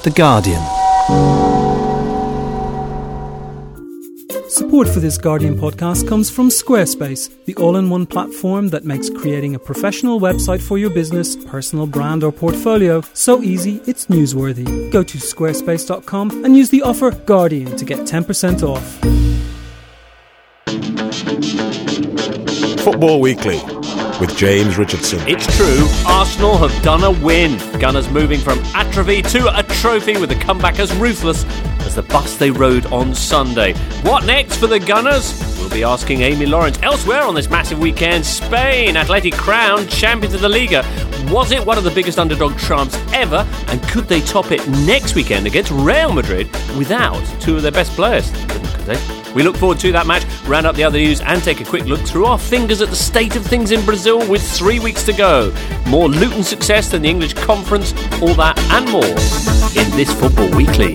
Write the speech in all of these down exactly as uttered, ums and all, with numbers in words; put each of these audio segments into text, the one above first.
The Guardian. Support for this Guardian podcast comes from Squarespace, the all-in-one platform that makes creating a professional website for your business, personal brand or portfolio so easy it's newsworthy. Go to squarespace dot com and use the offer Guardian to get ten percent off. Football Weekly with James Richardson. It's true, Arsenal have done a win. Gunners moving from atrophy to a trophy with a comeback as ruthless as the bus they rode on Sunday. What next for the Gunners? We'll be asking Amy Lawrence. Elsewhere on this massive weekend, Spain, Athletic crowned champions of the Liga. Was it one of the biggest underdog triumphs ever? And could they top it next weekend against Real Madrid without two of their best players? Could they? We look forward to that match, round up the other news and take a quick look through our fingers at the state of things in Brazil with three weeks to go. More Luton success than the English Conference, all that and more in this Football Weekly.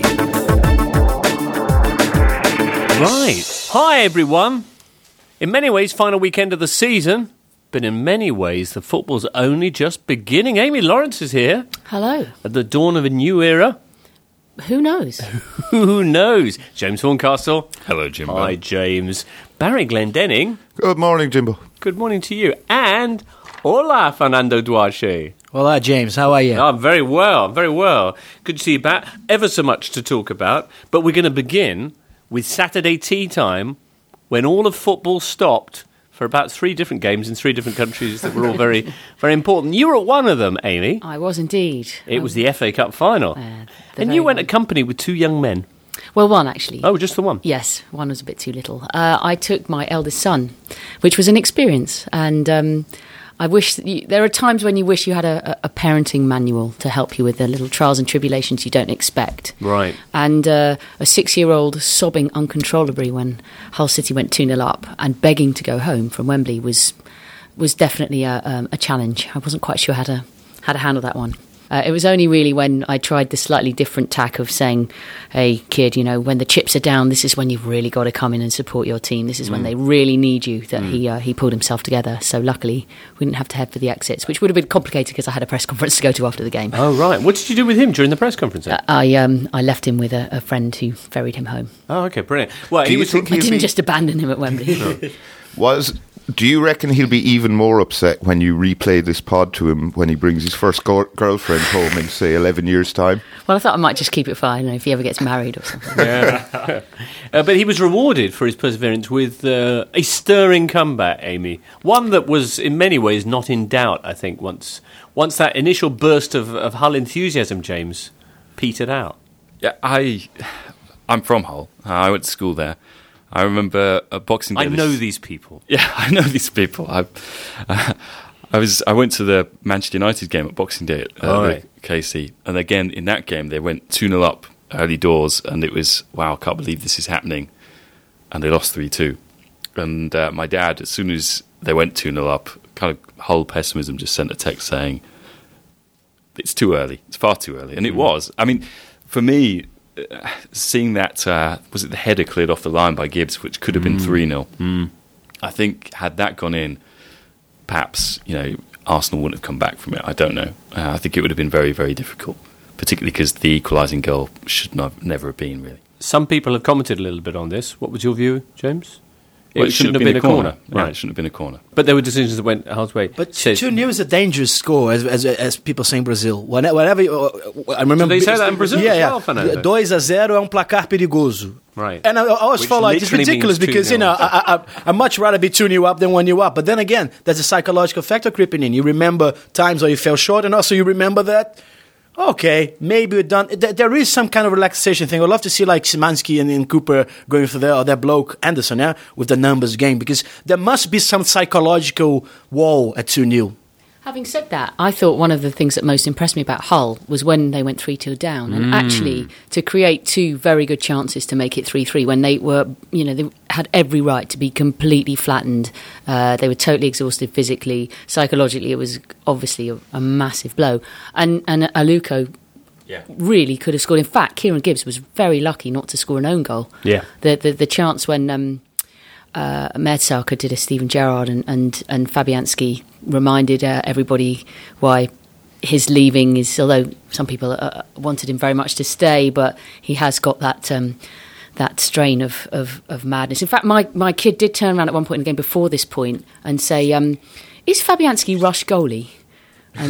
Right. Hi, everyone. In many ways, final weekend of the season, but in many ways, the football's only just beginning. Amy Lawrence is here. Hello. At the dawn of a new era. Who knows? Who knows? James Horncastle. Hello, Jimbo. Hi, James. Barry Glendenning. Good morning, Jimbo. Good morning to you. And hola, Fernando Duarte. Hola, James. How are you? Oh, I'm very well, very well. Good to see you back. Ever so much to talk about. But we're going to begin with Saturday tea time, when all of football stopped for about three different games in three different countries that were all very, very important. You were at one of them, Amy. I was indeed. It was the F A Cup final. Uh, and you went accompanied with two young men. Well, one, actually. Oh, just the one? Yes, one was a bit too little. Uh, I took my eldest son, which was an experience. And um, I wish that you, there are times when you wish you had a, a parenting manual to help you with the little trials and tribulations you don't expect. Right. And uh, a six-year-old sobbing uncontrollably when Hull City went two nil up and begging to go home from Wembley was was definitely a, um, a challenge. I wasn't quite sure how to how to handle that one. Uh, it was only really when I tried the slightly different tack of saying, hey, kid, you know, when the chips are down, this is when you've really got to come in and support your team. This is mm. when they really need you, that mm. he uh, he pulled himself together. So luckily, we didn't have to head for the exits, which would have been complicated because I had a press conference to go to after the game. Oh, right. What did you do with him during the press conference then? Uh, I um I left him with a, a friend who ferried him home. Oh, OK, brilliant. Well, do he you was, think I didn't be... just abandon him at Wembley. no. Was... Do you reckon he'll be even more upset when you replay this pod to him when he brings his first go- girlfriend home in, say, eleven years' time? Well, I thought I might just keep it for, I don't know, if he ever gets married or something. Yeah. uh, but he was rewarded for his perseverance with uh, a stirring comeback, Amy. One that was, in many ways, not in doubt, I think, once once that initial burst of, of Hull enthusiasm, James, petered out. Yeah, I, I'm from Hull. I went to school there. I remember a Boxing Day. I know these people. Yeah, I know these people. I, uh, I was. I went to the Manchester United game at Boxing Day at uh, oh, right. K C, and again in that game they went two nil up early doors, and it was wow, I can't believe this is happening, and they lost three two. And uh, my dad, as soon as they went two nil up, kind of whole pessimism, just sent a text saying, "It's too early. It's far too early," and it mm. was. I mean, for me. Uh, seeing that, uh, was it the header cleared off the line by Gibbs, which could have been three nil. Mm. I think had that gone in, perhaps, you know, Arsenal wouldn't have come back from it. I don't know. Uh, I think it would have been very, very difficult, particularly because the equalising goal should not, never have been, really. Some people have commented a little bit on this. What was your view, James? Well, it, it shouldn't, shouldn't have been, been a corner. corner. Right. Yeah, it shouldn't have been a corner. But there were decisions that went Hull's way. But two nil is a dangerous score, as, as as people say in Brazil. Whenever, I remember. So they say that in Brazil yeah, as yeah. well, Fernando? two a zero é um placar perigoso. Right. And I, I always Which felt like it's ridiculous because, you know, I, I, I'd much rather be two nil up than one nil up. But then again, there's a psychological factor creeping in. You remember times where you fell short, and also you remember that, okay, maybe we're done. There is some kind of relaxation thing. I'd love to see like Szymanski and, and Cooper going for their, or their bloke Anderson, yeah, with the numbers game, because there must be some psychological wall at two nil. Having said that, I thought one of the things that most impressed me about Hull was when they went three two down, and mm. actually to create two very good chances to make it three three when they were, you know, they had every right to be completely flattened. Uh, they were totally exhausted physically, psychologically. It was obviously a, a massive blow, and and Aluko yeah. really could have scored. In fact, Kieran Gibbs was very lucky not to score an own goal. Yeah, the the, the chance when. Um, Uh, Mertesacker did a Steven Gerrard and, and, and Fabianski reminded uh, everybody why his leaving is, although some people uh, wanted him very much to stay, but he has got that um, that strain of, of, of madness. In fact, my, my kid did turn around at one point in the game before this point and say, um, is Fabianski Rush goalie? And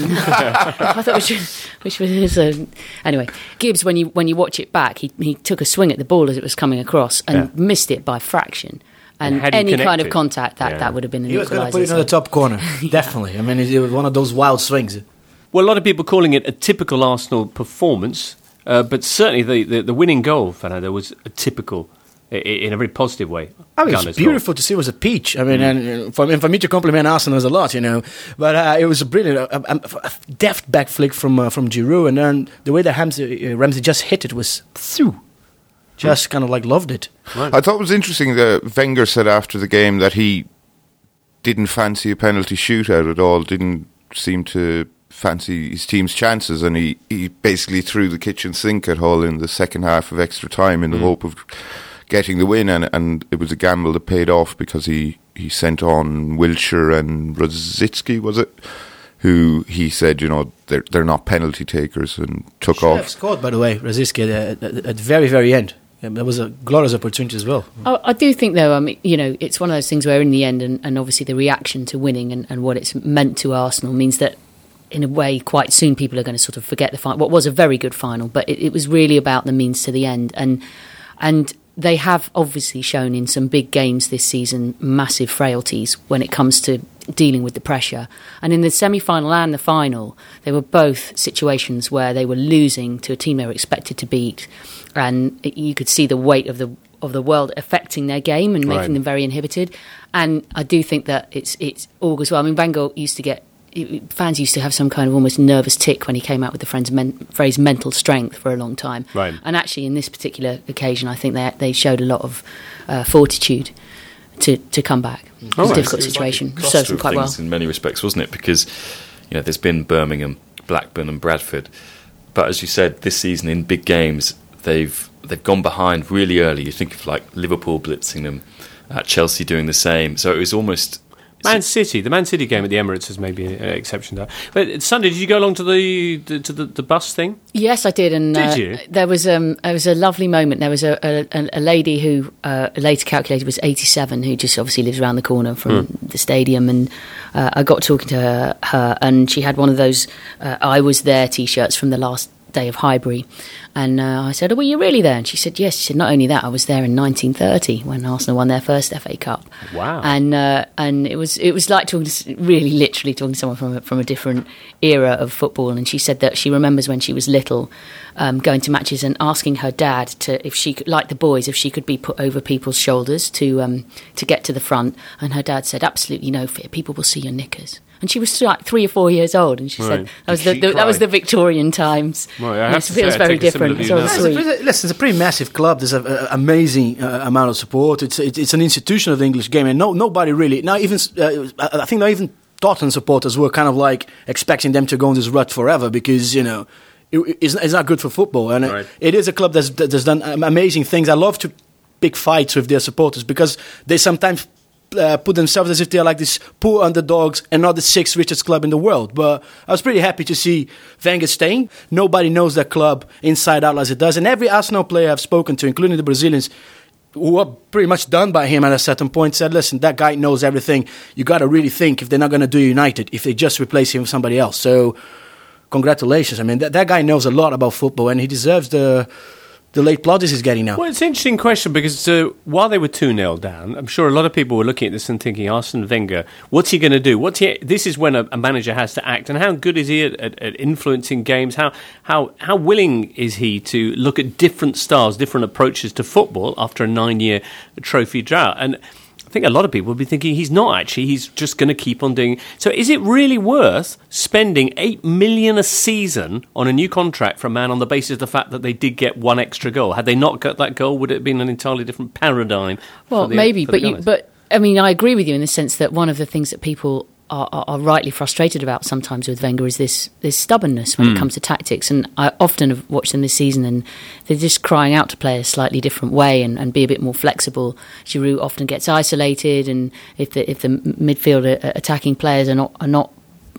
I thought, which, which was uh, anyway. Gibbs, when you when you watch it back, he he took a swing at the ball as it was coming across and yeah. missed it by fraction. And, and any kind of contact that, yeah. that would have been an he was going to put it in the top corner, yeah. definitely. I mean, it was one of those wild swings. Well, a lot of people calling it a typical Arsenal performance, uh, but certainly the, the, the winning goal, Fernando, was a typical. In a very positive way. I mean, it's beautiful well. to see. It was a peach. I mean, mm. and for, for me to compliment Arsenal, there's a lot, you know. But uh, it was a brilliant, a, a, a deft back flick from uh, from Giroud, and then the way that Ramsey, uh, Ramsey just hit it was through. Just mm. kind of like loved it. Right. I thought it was interesting that Wenger said after the game that he didn't fancy a penalty shootout at all. Didn't seem to fancy his team's chances, and he, he basically threw the kitchen sink at Hull in the second half of extra time in the mm. hope of getting the win, and, and it was a gamble that paid off because he, he sent on Wilshere and Rosicki, was it? Who he said, you know, they're, they're not penalty takers, and took Should off. Have scored, by the way, Rosicki at, at, at the very, very end. Yeah, there was a glorious opportunity as well. I, I do think, though, I mean, you know, it's one of those things where in the end, and, and obviously the reaction to winning and, and what it's meant to Arsenal means that in a way, quite soon people are going to sort of forget the final. What was a very good final, but it, it was really about the means to the end. And and they have obviously shown in some big games this season massive frailties when it comes to dealing with the pressure. And in the semi-final and the final, they were both situations where they were losing to a team they were expected to beat. And it, you could see the weight of the of the world affecting their game and making right. them very inhibited. And I do think that it's it's all goes well. I mean, Wenger used to get fans used to have some kind of almost nervous tick when he came out with the phrase, men, phrase mental strength for a long time. Right. And actually, in this particular occasion, I think they they showed a lot of uh, fortitude to, to come back. Oh, it was a difficult situation. Like served them quite well. In many respects, wasn't it? Because you know, there's been Birmingham, Blackburn and Bradford. But as you said, this season in big games, they've they've gone behind really early. You think of like Liverpool blitzing them, uh, Chelsea doing the same. So it was almost... Man City, the Man City game at the Emirates is maybe an exception to that. But Sunday, did you go along to the to the, the bus thing? Yes, I did. And did uh, you? There was um, there was a lovely moment. There was a a, a lady who uh, later calculated was eighty-seven, who just obviously lives around the corner from mm. the stadium, and uh, I got talking to her, her, and she had one of those uh, "I was there" T-shirts from the last day of Highbury. And uh, I said, oh, were you really there? And she said, yes. She said, not only that, I was there in nineteen thirty when Arsenal won their first F A Cup. Wow. And uh, and it was it was like talking to, really literally talking to someone from a, from a different era of football. And she said that she remembers when she was little um, going to matches and asking her dad to, if she could, like the boys, if she could be put over people's shoulders to um, to get to the front. And her dad said, absolutely no fear, people will see your knickers. And she was like three or four years old, and she right. said that was the, the, that was the Victorian times. Right, I have it to feels say, very different. So it's a, listen, it's a pretty massive club. There's an amazing uh, amount of support. It's, it's it's an institution of the English game, and no nobody really. Not even uh, I think not even Tottenham supporters were kind of like expecting them to go in this rut forever because you know it, it's, it's not good for football, and right. it, it is a club that's that's done amazing things. I love to pick fights with their supporters because they sometimes. Uh, put themselves as if they are like these poor underdogs and not the sixth richest club in the world. But I was pretty happy to see Wenger staying. Nobody knows that club inside out as it does. And every Arsenal player I've spoken to, including the Brazilians, who were pretty much done by him at a certain point, said, listen, that guy knows everything. You got to really think if they're not going to do United, if they just replace him with somebody else. So congratulations. I mean, that, that guy knows a lot about football, and he deserves the... the late plaudits he's getting now. Well, it's an interesting question because uh, while they were two nil down, I'm sure a lot of people were looking at this and thinking, Arsene Wenger, what's he going to do? What's he? This is when a, a manager has to act. And how good is he at, at, at influencing games? How, how, how willing is he to look at different styles, different approaches to football after a nine-year trophy drought? And I think a lot of people will be thinking he's not actually, he's just going to keep on doing. So is it really worth spending eight million dollars a season on a new contract for a man on the basis of the fact that they did get one extra goal? Had they not got that goal, would it have been an entirely different paradigm? Well, the, maybe, but you, but I mean, I agree with you in the sense that one of the things that people Are, are, are rightly frustrated about sometimes with Wenger is this this stubbornness when mm. it comes to tactics. And I often have watched them this season and they're just crying out to play a slightly different way and, and be a bit more flexible. Giroud often gets isolated, and if the if the midfield attacking players are not are not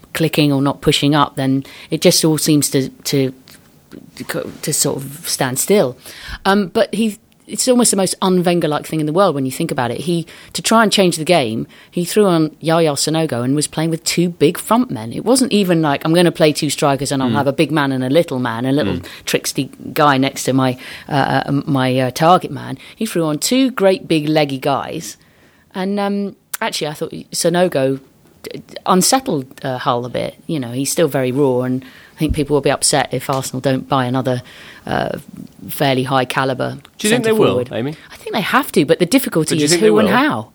clicking or not pushing up, then it just all seems to to to sort of stand still. Um, but he. It's almost the most un-Wenger-like thing in the world when you think about it. He, to try and change the game, he threw on Yaya Sanogo and was playing with two big front men. It wasn't even like, I'm going to play two strikers and I'll mm. have a big man and a little man, a little mm. tricksty guy next to my uh, my uh, target man. He threw on two great big leggy guys. And um, actually, I thought Sanogo unsettled uh, Hull a bit. You know, he's still very raw, and I think people will be upset if Arsenal don't buy another uh, fairly high calibre. Do you think they forward. will, Amy? I think they have to, but the difficulty but is who and how.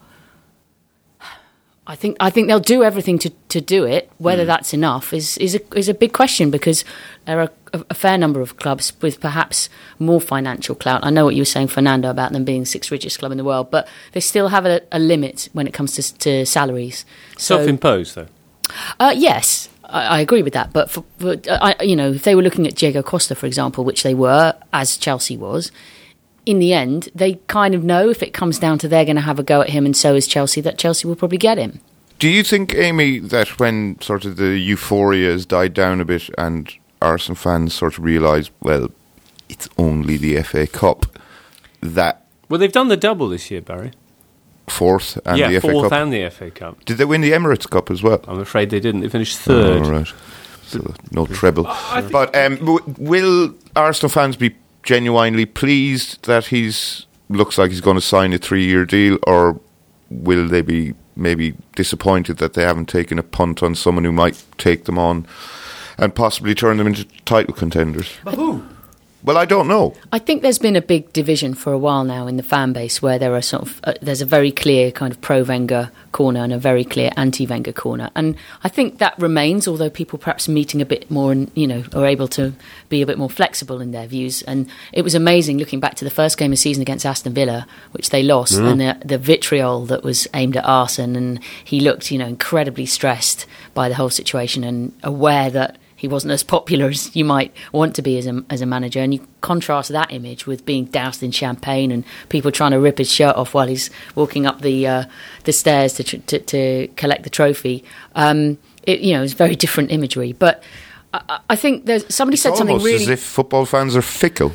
I think I think they'll do everything to, to do it. Whether mm. that's enough is is a is a big question, because there are a, a fair number of clubs with perhaps more financial clout. I know what you were saying, Fernando, about them being the sixth richest club in the world, but they still have a, a limit when it comes to, to salaries. So, self-imposed, though. Uh, yes. I agree with that, but for, for I, you know, if they were looking at Diego Costa, for example, which they were, as Chelsea was, in the end, they kind of know if it comes down to they're going to have a go at him, and so is Chelsea, that Chelsea will probably get him. Do you think, Amy, that when sort of the euphoria has died down a bit and Arsenal fans sort of realise, well, it's only the F A Cup, that... Well, they've done the double this year, Barry. Fourth and yeah, the F A Cup. Yeah, fourth and the F A Cup. Did they win the Emirates Cup as well? I'm afraid they didn't. They finished third. Oh, right. So no treble. But um, w- will Arsenal fans be genuinely pleased that he's looks like he's going to sign a three-year deal, or will they be maybe disappointed that they haven't taken a punt on someone who might take them on and possibly turn them into title contenders? But who? Well, I don't know. I think there's been a big division for a while now in the fan base, where there are sort of uh, there's a very clear kind of pro-Wenger corner and a very clear anti-Wenger corner, and I think that remains. Although people perhaps meeting a bit more, and you know, are able to be a bit more flexible in their views. And it was amazing looking back to the first game of the season against Aston Villa, which they lost, mm. and the, the vitriol that was aimed at Arsene, and he looked, you know, incredibly stressed by the whole situation and aware that he wasn't as popular as you might want to be as a, as a manager. And you contrast that image with being doused in champagne and people trying to rip his shirt off while he's walking up the uh, the stairs to, to to collect the trophy. Um, it, you know, it's very different imagery. But I, I think there's somebody it's said something really. Almost as if football fans are fickle.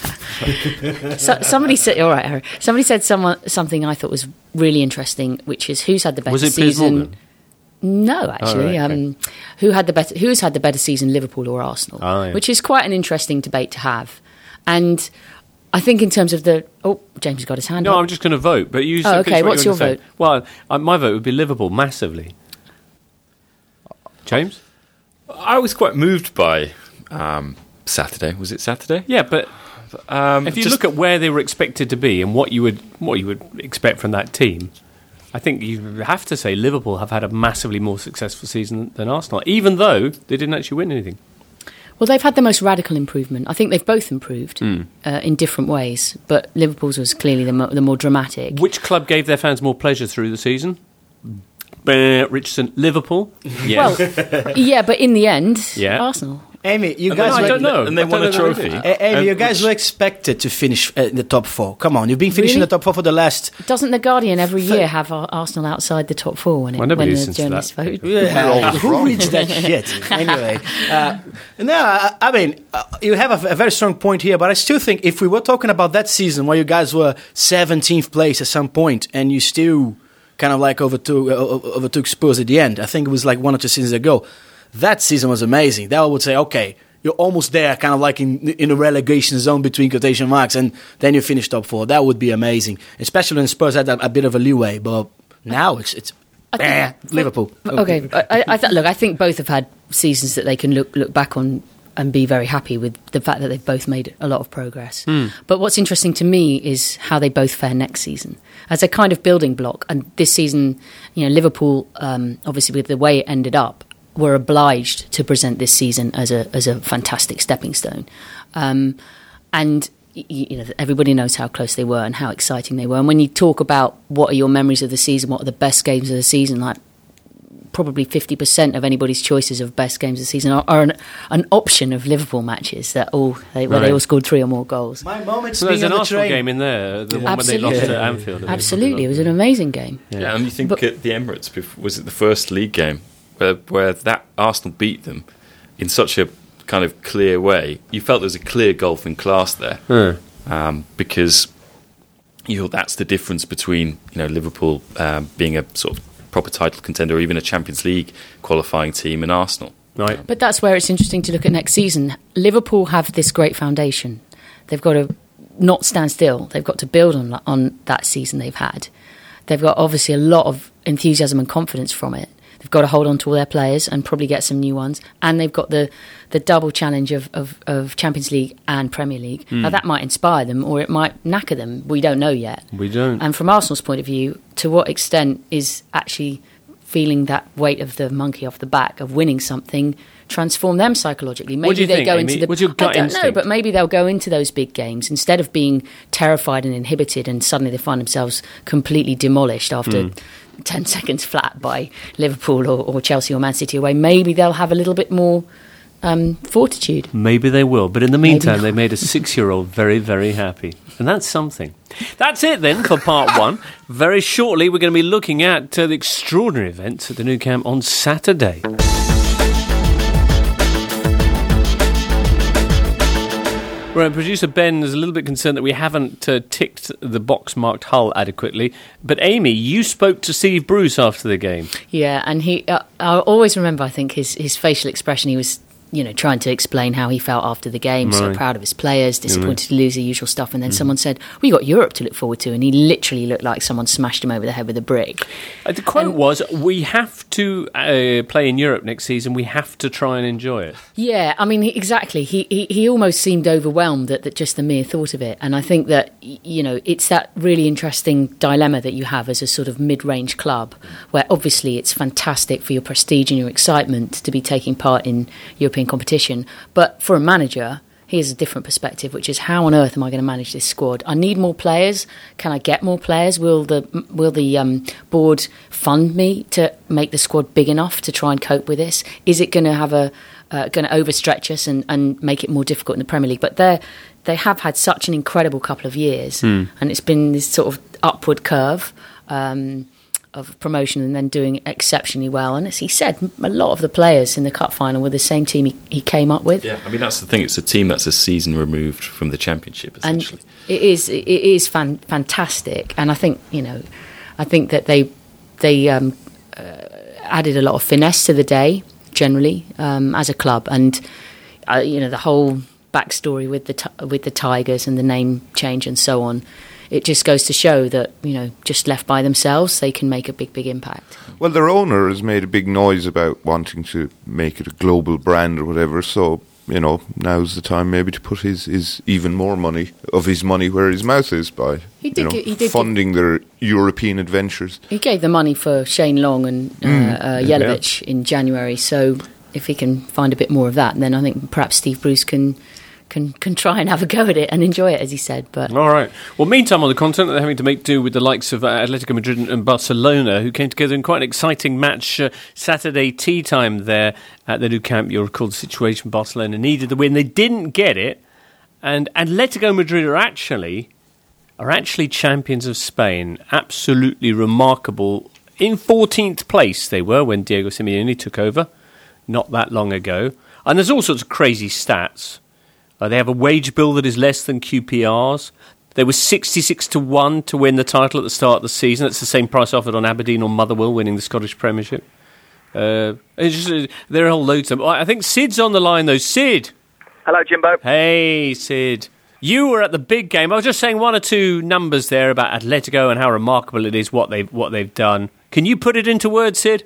so, somebody said, all right, Harry. Somebody said someone something I thought was really interesting, which is who's had the better was it season. Piers Morgan? No, actually, oh, right, okay. um, who had the better? Who's had the better season, Liverpool or Arsenal? Oh, yeah. Which is quite an interesting debate to have. And I think in terms of the, oh, James has got his hand No, up. I'm just going to vote. But you. Oh, okay. What What's you your vote? Say. Well, uh, my vote would be Liverpool massively. James, I was quite moved by um, Saturday. Was it Saturday? Yeah, but um, if you just, look at where they were expected to be and what you would what you would expect from that team, I think you have to say Liverpool have had a massively more successful season than Arsenal, even though they didn't actually win anything. Well, they've had the most radical improvement. I think they've both improved mm. uh, in different ways, but Liverpool's was clearly the, mo- the more dramatic. Which club gave their fans more pleasure through the season? Uh, Richardson, Liverpool. Yes. Well, yeah, but in the end, yeah. Arsenal. Amy, you and guys... I were, don't know. And they I won a trophy. Uh, Amy, you guys were expected to finish uh, in the top four. Come on, you've been finishing really? the top four for the last... Doesn't The Guardian every year have Arsenal outside the top four when, it, well, when the listens journalists to vote? Yeah, who reads that shit? Anyway, uh, no, I, I mean, uh, you have a, a very strong point here, but I still think if we were talking about that season where you guys were seventeenth place at some point and you still kind of like overtook, uh, overtook Spurs at the end, I think it was like one or two seasons ago, that season was amazing. That I would say, okay, you're almost there, kind of like in in a relegation zone between quotation marks, and then you finish top four. That would be amazing, especially when Spurs had a, a bit of a leeway. But now it's it's eh, Liverpool. Okay, I, I th- look, I think both have had seasons that they can look look back on and be very happy with the fact that they've both made a lot of progress. Mm. But what's interesting to me is how they both fare next season as a kind of building block. And this season, you know, Liverpool, um, obviously with the way it ended up, were obliged to present this season as a as a fantastic stepping stone, um, and y- you know everybody knows how close they were and how exciting they were. And when you talk about what are your memories of the season, what are the best games of the season, like probably fifty percent of anybody's choices of best games of the season are, are an, an option of Liverpool matches that all they, where right. they all scored three or more goals. My moments so there's an the Arsenal train. game in there, the yeah. one Absolutely. when they lost yeah. at Anfield. Absolutely, it was an amazing game. Yeah, yeah and you think but, at the Emirates, was it the first league game where, where that Arsenal beat them in such a kind of clear way. You felt there was a clear gulf in class there, mm. um, because you know that's the difference between you know Liverpool um, being a sort of proper title contender or even a Champions League qualifying team and Arsenal. Right. But that's where it's interesting to look at next season. Liverpool have this great foundation. They've got to not stand still. They've got to build on on that season they've had. They've got obviously a lot of enthusiasm and confidence from it. They've got to hold on to all their players and probably get some new ones. And they've got the, the double challenge of, of, of Champions League and Premier League. Mm. Now, that might inspire them or it might knacker them. We don't know yet. We don't. And from Arsenal's point of view, to what extent is actually feeling that weight of the monkey off the back of winning something transform them psychologically? Maybe what do you they think, go Amy? into the. What's your gut I don't instinct? know, but maybe they'll go into those big games instead of being terrified and inhibited, and suddenly they find themselves completely demolished after Mm. ten seconds flat by Liverpool or, or Chelsea or Man City away. Maybe they'll have a little bit more um, fortitude. Maybe they will. But in the meantime, Maybe. they made a six-year-old very, very happy. And that's something. That's it then for part one. Very shortly, we're going to be looking at uh, the extraordinary events at the Nou Camp on Saturday. Right, producer Ben is a little bit concerned that we haven't uh, ticked the box marked Hull adequately. But Amy, you spoke to Steve Bruce after the game. Yeah, and he, uh, I'll always remember, I think, his, his facial expression. He was, you know, trying to explain how he felt after the game, so Right. proud of his players, disappointed to lose the usual stuff. And then Mm. someone said, we got Europe to look forward to. And he literally looked like someone smashed him over the head with a brick. Uh, the quote was, we have to uh, play in Europe next season. We have to try and enjoy it. Yeah, I mean, he, exactly. He, he he almost seemed overwhelmed at, at just the mere thought of it. And I think that, y- you know, it's that really interesting dilemma that you have as a sort of mid-range club, where obviously it's fantastic for your prestige and your excitement to be taking part in European competition. But for a manager, he has a different perspective, which is how on earth am I going to manage this squad? I need more players. Can I get more players? Will the will the um, board fund me to make the squad big enough to try and cope with this? Is it going to have a uh, going to overstretch us and, and make it more difficult in the Premier League? But they they have had such an incredible couple of years, Mm. and it's been this sort of upward curve. Um, of promotion and then doing exceptionally well. And as he said, a lot of the players in the cup final were the same team he, he came up with. Yeah, I mean that's the thing. It's a team that's a season removed from the Championship, essentially. And it is it is fan, fantastic. And I think you know, I think that they they um, uh, added a lot of finesse to the day generally um, as a club, and uh, you know the whole backstory with the t- with the Tigers and the name change and so on. It just goes to show that, you know, just left by themselves, they can make a big, big impact. Well, their owner has made a big noise about wanting to make it a global brand or whatever, so, you know, now's the time maybe to put his, his even more money, of his money where his mouth is by, He did you know, gi- he did funding their European adventures. He gave the money for Shane Long and uh, Mm. uh, Jelavic in January, so if he can find a bit more of that, then I think perhaps Steve Bruce can... Can, can try and have a go at it and enjoy it, as he said. But All right. Well, meantime, on the continent, they're having to make do with the likes of uh, Atletico Madrid and Barcelona, who came together in quite an exciting match uh, Saturday tea time there at the Nou Camp. You'll recall the situation. Barcelona needed the win. They didn't get it. And Atletico Madrid are actually, are actually champions of Spain. Absolutely remarkable. In fourteenth place they were when Diego Simeone took over, not that long ago. And there's all sorts of crazy stats. Uh, they have a wage bill that is less than Q P R's. They were sixty-six to one to win the title at the start of the season. It's the same price offered on Aberdeen or Motherwell winning the Scottish Premiership. Uh, it's just, uh, there are a whole loads of them. I think Sid's on the line, though. Sid. Hello, Jimbo. Hey, Sid. You were at the big game. I was just saying one or two numbers there about Atletico and how remarkable it is what they've, what they've done. Can you put it into words, Sid?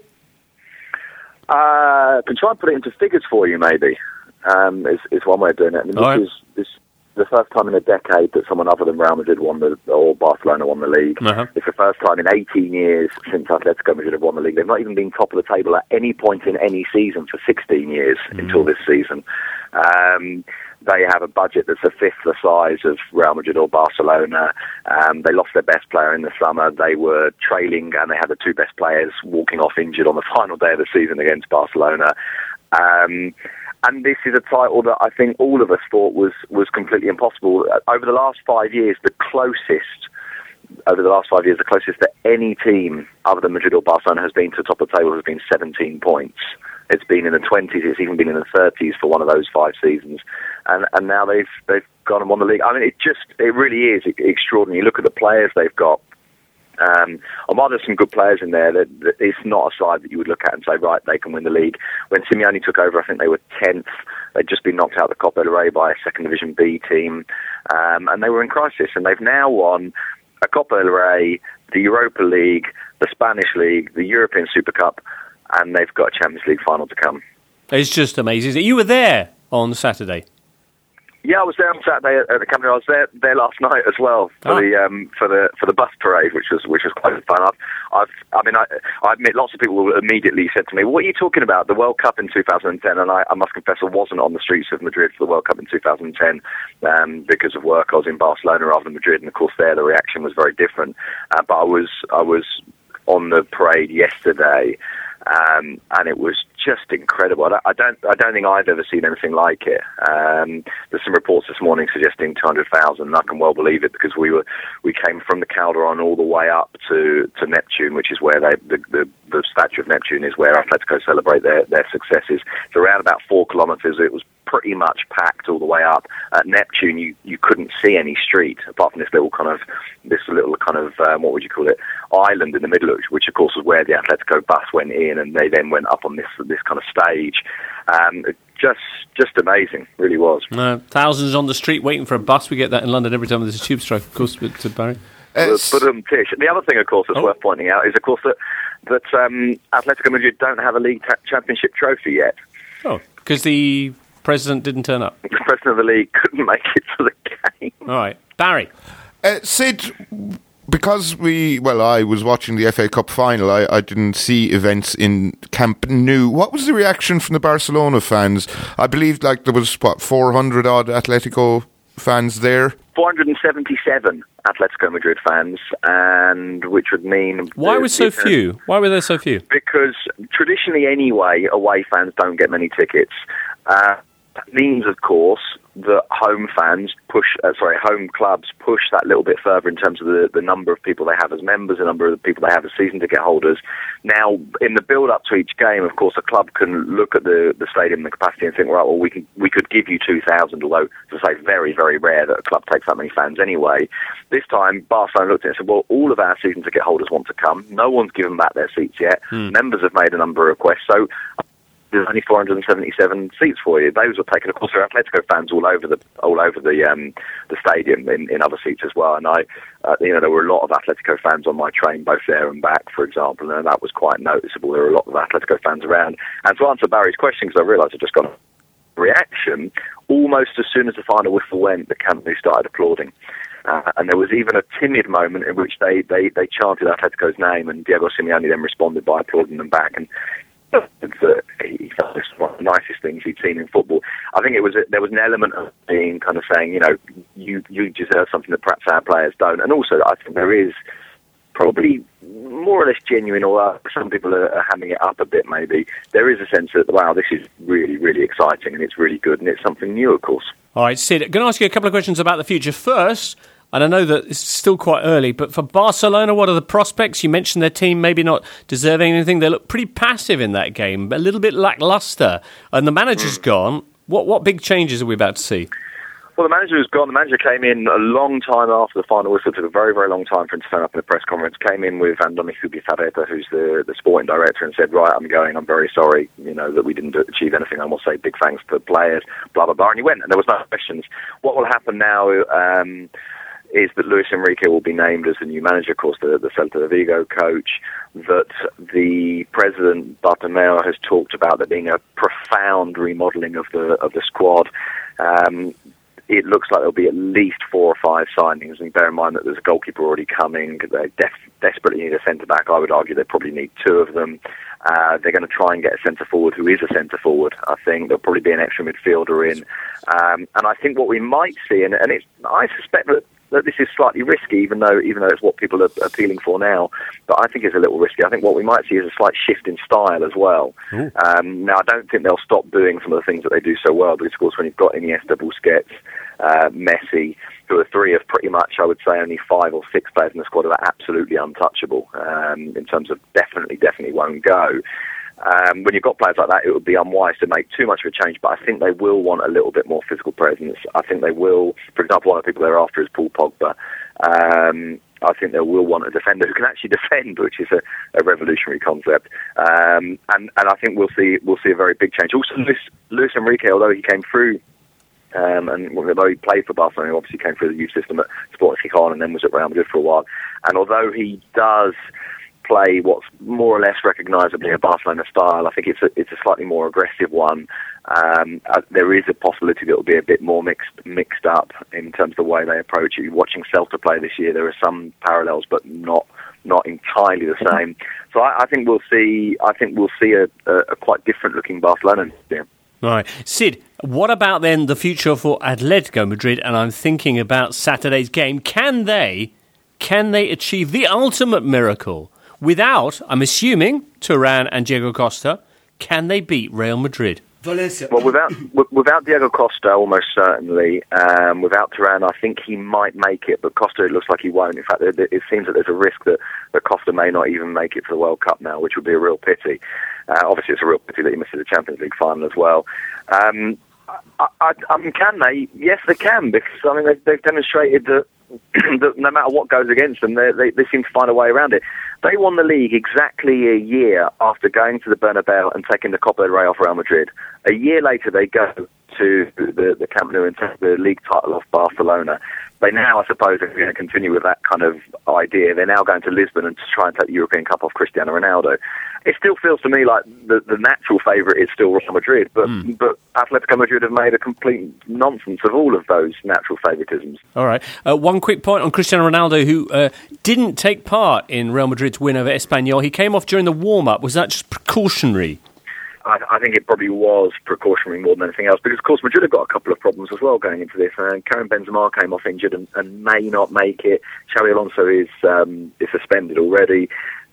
Uh, I can try and put it into figures for you, maybe. Um, is, is one way of doing it. I mean, this right. is this the first time in a decade that someone other than Real Madrid won the, or Barcelona won the league. Uh-huh. It's the first time in eighteen years since Atletico Madrid have won the league. They've not even been top of the table at any point in any season for sixteen years mm. until this season. Um, they have a budget that's a fifth the size of Real Madrid or Barcelona. Um, they lost their best player in the summer. They were trailing and they had the two best players walking off injured on the final day of the season against Barcelona. Um, And this is a title that I think all of us thought was, was completely impossible. Over the last five years, the closest over the last five years, the closest that any team other than Madrid or Barcelona has been to the top of the table has been seventeen points. It's been in the twenties. It's even been in the thirties for one of those five seasons, and and now they've they've gone and won the league. I mean, it just it really is extraordinary. You look at the players they've got. Um, and while there's some good players in there, that, that it's not a side that you would look at and say, right, they can win the league. When Simeone took over, I think they were tenth. They'd just been knocked out of the Copa del Rey by a second division B team, um, and they were in crisis. And they've now won a Copa del Rey, the Europa League, the Spanish League, the European Super Cup, and they've got a Champions League final to come. It's just amazing. You were there on Saturday. Yeah, I was there on Saturday at the company. I was there there last night as well for oh. the um, for the for the bus parade, which was which was quite fun. I've, I've I mean, I, I admit lots of people immediately said to me, "What are you talking about? The World Cup in two thousand ten?" And I, I must confess, I wasn't on the streets of Madrid for the World Cup in two thousand ten um, because of work. I was in Barcelona rather than Madrid, and of course, there the reaction was very different. Uh, but I was I was on the parade yesterday. Um, and it was just incredible. I don't, I don't think I've ever seen anything like it. Um, there's some reports this morning suggesting two hundred thousand, and I can well believe it because we were, we came from the Calderon all the way up to, to Neptune, which is where they, the, the, the statue of Neptune is where Atletico celebrate their, their successes. It's around about four kilometres. It was pretty much packed all the way up. At Neptune, you, you couldn't see any street apart from this little kind of, this little kind of, um, what would you call it, island in the middle, which of course was where the Atletico bus went in, and they then went up on this this kind of stage. Um, just just amazing, really was. Uh, thousands on the street waiting for a bus. We get that in London every time there's a tube strike, of course, to Barry. Uh, but um, Tish, the other thing, of course, that's oh. worth pointing out is, of course, that that um, Atletico Madrid don't have a league ta- championship trophy yet. Oh, because the president didn't turn up. The president of the league couldn't make it to the game. All right, Barry. Uh, Sid, because we, well, I was watching the F A Cup final, I, I didn't see events in Camp Nou. What was the reaction from the Barcelona fans? I believe like there was, what, four hundred odd Atletico fans there? four hundred seventy-seven Atletico Madrid fans, and which would mean... Why were so few? Why were there so few? Because traditionally anyway, away fans don't get many tickets. Uh, that means, of course, that home fans push, uh, sorry, home clubs push that little bit further in terms of the, the number of people they have as members, the number of the people they have as season ticket holders. Now, in the build-up to each game, of course, a club can look at the, the stadium, the capacity, and think, right, well, we can we could give you two thousand, although, to say, very, very rare that a club takes that many fans anyway. This time, Barcelona looked at it and said, well, all of our season ticket holders want to come. No one's given back their seats yet. Hmm. Members have made a number of requests, so... there's only four hundred seventy-seven seats for you. Those were taken, of course, there are Atletico fans all over the all over the um, the stadium in, in other seats as well. And I, uh, you know, there were a lot of Atletico fans on my train, both there and back, for example, and that was quite noticeable. There were a lot of Atletico fans around. And to answer Barry's question, because I realised I just got a reaction, almost as soon as the final whistle went, the Camp Nou started applauding. Uh, and there was even a timid moment in which they, they, they chanted Atletico's name, and Diego Simeone then responded by applauding them back. And that he felt this was one of the nicest things he'd seen in football. I think it was a, there was an element of being kind of saying, you know, you you deserve something that perhaps our players don't, and also I think there is probably more or less genuine, or some people are, are hamming it up a bit maybe. There is a sense that, wow, this is really, really exciting, and it's really good, and it's something new, of course. All right, Sid, I'm going to ask you a couple of questions about the future. First, and I know that it's still quite early, but for Barcelona, what are the prospects? You mentioned their team maybe not deserving anything. They look pretty passive in that game, a little bit lacklustre. And the manager's mm. gone. What what big changes are we about to see? Well, the manager was gone. The manager came in a long time after the final whistle. It took a very, very long time for him to turn up in the press conference. Came in with Andoni Zubizarreta, who's the, the sporting director, and said, right, I'm going. I'm very sorry, you know, that we didn't achieve anything. I will say big thanks to the players, blah, blah, blah. And he went, and there was no questions. What will happen now... Um, is that Luis Enrique will be named as the new manager, of course, the, the Celta de Vigo coach, that the president, Bartomeu, has talked about there being a profound remodelling of the of the squad. Um, it looks like there'll be at least four or five signings, and bear in mind that there's a goalkeeper already coming. They def- desperately need a centre-back. I would argue they probably need two of them. Uh, they're going to try and get a centre-forward who is a centre-forward, I think. There'll probably be an extra midfielder in. Um, and I think what we might see, and, and it's, I suspect that that this is slightly risky, even though even though it's what people are appealing for now. But I think it's a little risky. I think what we might see is a slight shift in style as well. Um, now, I don't think they'll stop doing some of the things that they do so well, because, of course, when you've got Iniesta, Busquets, uh, Messi, who are three of pretty much, I would say, only five or six players in the squad that are absolutely untouchable um, in terms of definitely, definitely won't go. Um, when you've got players like that, it would be unwise to make too much of a change, but I think they will want a little bit more physical presence. I think they will, for example, one of the people they're after is Paul Pogba. Um, I think they will want a defender who can actually defend, which is a, a revolutionary concept. Um, and, and I think we'll see we'll see a very big change. Also, Luis, Luis Enrique, although he came through, um, and although he played for Barcelona, he obviously came through the youth system at Sporting Gijón and then was at Real Madrid for a while. And although he does play what's more or less recognisably a Barcelona style, I think it's a, it's a slightly more aggressive one. Um, uh, there is a possibility that it will be a bit more mixed mixed up in terms of the way they approach it. Watching Celta play this year, there are some parallels, but not not entirely the same. So I, I think we'll see. I think we'll see a, a, a quite different looking Barcelona. Yeah. Right, Sid. What about then the future for Atletico Madrid? And I'm thinking about Saturday's game. Can they can they achieve the ultimate miracle? Without, I'm assuming, Turan and Diego Costa, can they beat Real Madrid? Valencia. Well, without without Diego Costa, almost certainly. Um, without Turan, I think he might make it, but Costa, it looks like he won't. In fact, it, it seems that there's a risk that, that Costa may not even make it for the World Cup now, which would be a real pity. Uh, obviously, it's a real pity that he misses the Champions League final as well. Um, I, I, I mean, can they? Yes, they can, because I mean they've, they've demonstrated that, that no matter what goes against them, they, they, they seem to find a way around it. They won the league exactly a year after going to the Bernabeu and taking the Copa del Rey off Real Madrid. A year later, they go to the, the Camp Nou and take the league title off Barcelona. They now, I suppose, are going to continue with that kind of idea. They're now going to Lisbon and to try and take the European Cup off Cristiano Ronaldo. It still feels to me like the, the natural favourite is still Real Madrid, but mm. but Atletico Madrid have made a complete nonsense of all of those natural favouritisms. All right. Uh, one quick point on Cristiano Ronaldo, who uh, didn't take part in Real Madrid's win over Espanyol. He came off during the warm-up. Was that just precautionary? I, I think it probably was precautionary more than anything else, because, of course, Madrid have got a couple of problems as well going into this. Uh, Karim Benzema came off injured and, and may not make it. Xabi Alonso is um, is suspended already.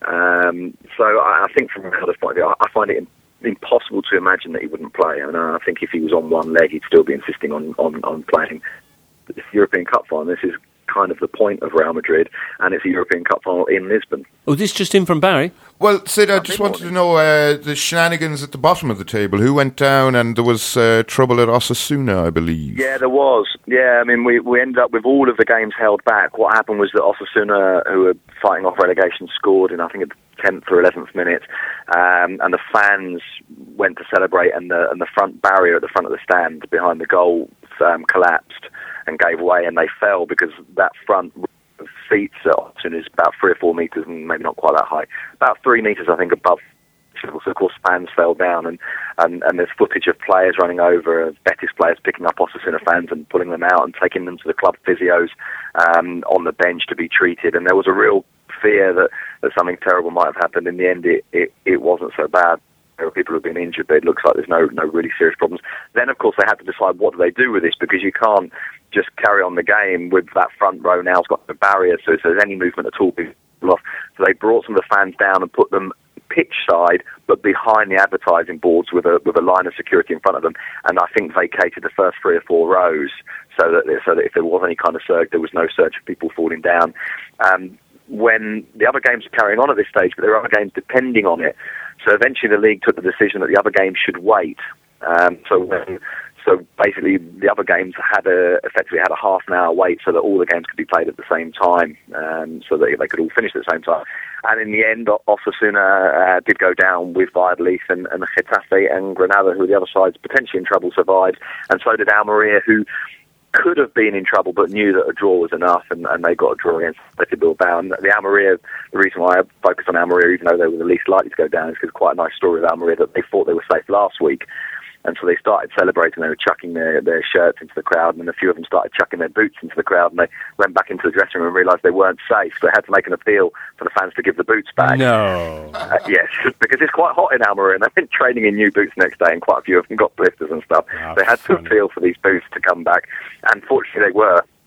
Um, so I, I think from Ronaldo's point of view, I, I find it impossible to imagine that he wouldn't play. I mean, I think if he was on one leg, he'd still be insisting on, on, on playing. This European Cup final, this is kind of the point of Real Madrid, and it's a European Cup final in Lisbon. Oh, this just in from Barry? Well, Sid, I just wanted to know uh, the shenanigans at the bottom of the table. Who went down, and there was uh, trouble at Osasuna, I believe. Yeah, there was. Yeah, I mean, we, we ended up with all of the games held back. What happened was that Osasuna, who were fighting off relegation, scored in, I think, the tenth or eleventh minute, um, and the fans went to celebrate, and the, and the front barrier at the front of the stand behind the goal um, collapsed and gave way, and they fell because that front seats at Osasuna is about three or four metres, and maybe not quite that high, about three metres, I think, above. So of course, fans fell down, and, and, and there's footage of players running over, of Betis players picking up Osasuna fans and pulling them out and taking them to the club physios um, on the bench to be treated. And there was a real fear that, that something terrible might have happened. In the end, it, it, it wasn't so bad. There were people who have been injured, but it looks like there's no no really serious problems. Then, of course, they had to decide what do they do with this, because you can't just carry on the game with that front row now's got the barrier, so if there's any movement at all, people off. So they brought some of the fans down and put them pitch side, but behind the advertising boards with a with a line of security in front of them, and I think vacated the first three or four rows so that so that if there was any kind of surge, there was no surge of people falling down. Um, when the other games are carrying on at this stage, but there are other games depending on it. So eventually the league took the decision that the other games should wait. Um, so when, so basically the other games had a, effectively had a half an hour wait so that all the games could be played at the same time, um, so that they could all finish at the same time. And in the end, Osasuna uh, did go down with Valladolid, and, and Getafe and Granada, who are the other sides potentially in trouble, survived. And so did Almeria, who could have been in trouble but knew that a draw was enough, and, and they got a draw against Athletic Bilbao. And the Almeria, the reason why I focus on Almeria, even though they were the least likely to go down, is because quite a nice story of Almeria that they thought they were safe last week. And so they started celebrating. They were chucking their, their shirts into the crowd, and a few of them started chucking their boots into the crowd, and they went back into the dressing room and realised they weren't safe. So they had to make an appeal for the fans to give the boots back. No. Uh, yes, because it's quite hot in Almeria, and they've been training in new boots the next day, and quite a few of them got blisters and stuff. Oh, they had funny. to appeal for these boots to come back, and fortunately they were.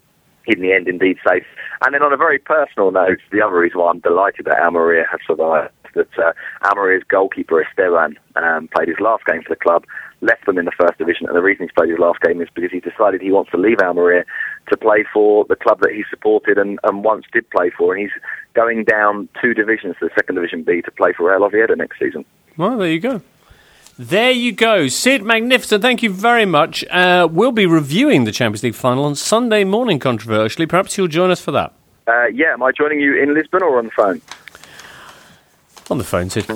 in the end indeed safe. And then on a very personal note, the other reason why I'm delighted that Almeria have survived, that uh, Almeria's goalkeeper Esteban um, played his last game for the club, left them in the first division, and the reason he's played his last game is because he decided he wants to leave Almeria to play for the club that he supported and, and once did play for, and he's going down two divisions to the second division B to play for Real Oviedo next season. Well, there you go. There you go. Sid, magnificent. Thank you very much. Uh, we'll be reviewing the Champions League final on Sunday morning, controversially. Perhaps you'll join us for that. Uh, yeah, am I joining you in Lisbon or on the phone? On the phone, Sid.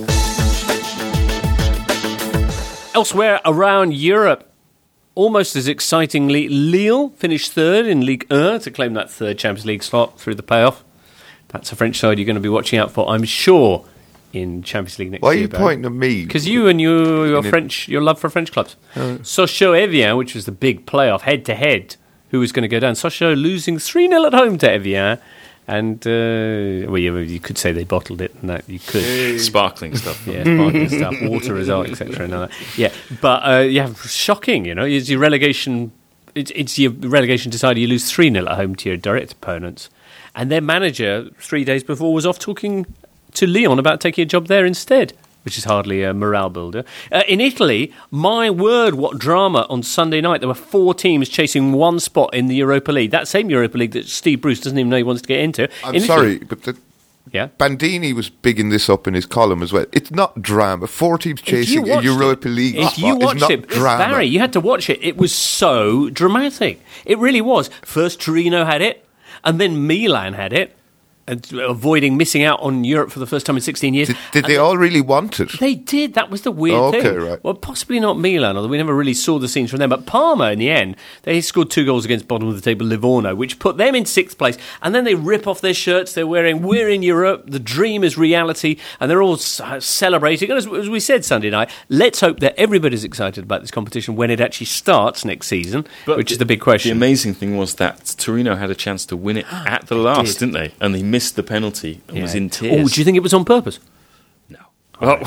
Elsewhere around Europe, almost as excitingly, Lille finished third in Ligue one to claim that third Champions League slot through the playoff. That's a French side you're going to be watching out for, I'm sure, in Champions League next Why year. Why are you Barry. pointing at me? Because you and your, your French, your love for French clubs. Uh, Sochaux Evian, which was the big playoff head-to-head, who was going to go down. Sochaux losing three nil at home to Evian. And, uh, well, you, you could say they bottled it, and that you could. Sparkling stuff. Yeah, sparkling stuff, water result, et cetera. And all that. Yeah, but, uh, yeah, shocking, you know. It's your relegation, it's, it's your relegation decider. You lose three nil at home to your direct opponents. And their manager, three days before, was off talking to Lyon about taking a job there instead, which is hardly a morale builder. Uh, in Italy, my word, what drama on Sunday night. There were four teams chasing one spot in the Europa League. That same Europa League that Steve Bruce doesn't even know he wants to get into. I'm in sorry, Italy, but the, yeah? Bandini was bigging this up in his column as well. It's not drama. Four teams chasing a Europa it, League if spot you watched is not it, drama. Barry, you had to watch it. It was so dramatic. It really was. First Torino had it, and then Milan had it. Avoiding missing out on Europe for the first time in sixteen years. Did, did they all really want it? They did. That was the weird oh, okay, thing. Right. Well, possibly not Milan, although we never really saw the scenes from them. But Parma, in the end, they scored two goals against bottom of the table Livorno, which put them in sixth place. And then they rip off their shirts. They're wearing, we're in Europe, the dream is reality. And they're all c- celebrating. And as, as we said Sunday night, let's hope that everybody's excited about this competition when it actually starts next season, but which is the big question. The amazing thing was that Torino had a chance to win it at the last, did. didn't they? And they missed the penalty. And yeah. was in tears. Oh, do you think it was on purpose? No. Well,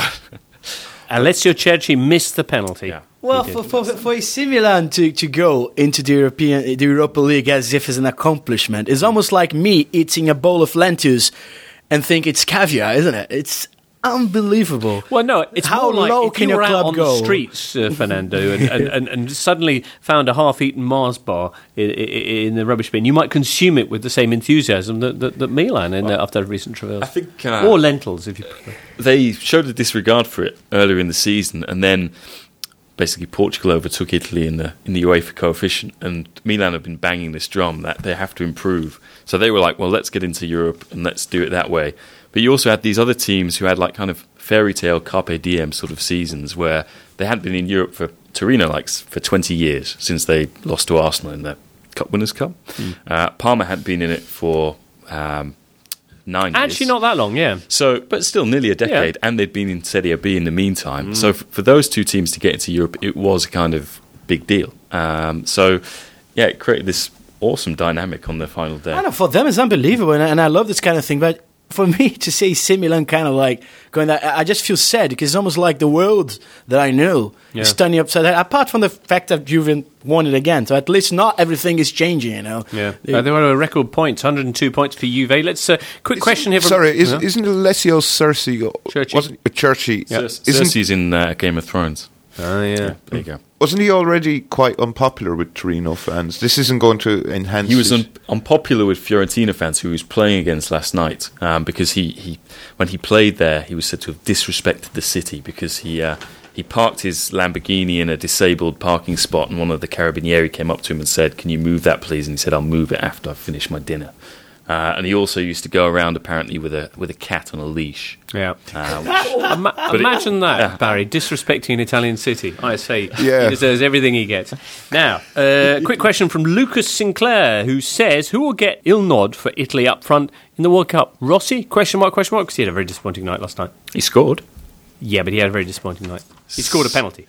Alessio Cerci missed the penalty. Yeah. Well, for, for, for A C Milan to, to go into the European the Europa League as if it's an accomplishment is almost like me eating a bowl of lentils and think it's caviar, isn't it? It's unbelievable. Well, no, it's how more like low if can you your were club out on go? the streets, uh, Fernando, and, and, and, and suddenly found a half-eaten Mars bar in, in the rubbish bin, you might consume it with the same enthusiasm that, that, that Milan in, well, uh, after a recent travails. I think, uh, or lentils, if you prefer. They showed a disregard for it earlier in the season, and then basically Portugal overtook Italy in the in the UEFA coefficient, and Milan have been banging this drum that they have to improve. So they were like, well, let's get into Europe and let's do it that way. But you also had these other teams who had like kind of fairy tale carpe diem sort of seasons where they hadn't been in Europe for Torino like for twenty years since they lost to Arsenal in the Cup Winners' Cup. Mm. Uh, Parma hadn't been in it for um, nine years. Actually, not that long, yeah. So, but still nearly a decade, yeah. And they'd been in Serie B in the meantime. Mm. So f- for those two teams to get into Europe, it was a kind of big deal. Um, so, yeah, it created this awesome dynamic on the final day. I know, for them it's unbelievable, and I, and I love this kind of thing, but for me to see A C Milan kind of like going that, I just feel sad because it's almost like the world that I knew yeah. is turning upside down. Apart from the fact that Juve won it again, so at least not everything is changing, you know. Yeah, they, uh, they were a record points, one hundred two points for Juve. Let's uh, quick is, question here. From, sorry, is, uh, isn't Alessio Cerci? Cerci. Wasn't it Cerci? Yeah. Cerci's in uh, Game of Thrones. Oh yeah. yeah, there you go. Wasn't he already quite unpopular with Torino fans? This isn't going to enhance. He was un- unpopular with Fiorentina fans who he was playing against last night um, because he, he, when he played there, he was said to have disrespected the city because he uh, he parked his Lamborghini in a disabled parking spot, and one of the Carabinieri came up to him and said, "Can you move that, please?" And he said, "I'll move it after I finish my dinner." Uh, and he also used to go around apparently with a with a cat on a leash. Yeah. Uh, Ima- imagine it, that, yeah. Barry, disrespecting an Italian city. I say yeah. he deserves everything he gets. Now, uh, quick question from Lucas Sinclair, who says, who will get Il Nod for Italy up front in the World Cup? Rossi? Question mark, question mark, because he had a very disappointing night last night. He scored. Yeah, but he had a very disappointing night. He scored a penalty.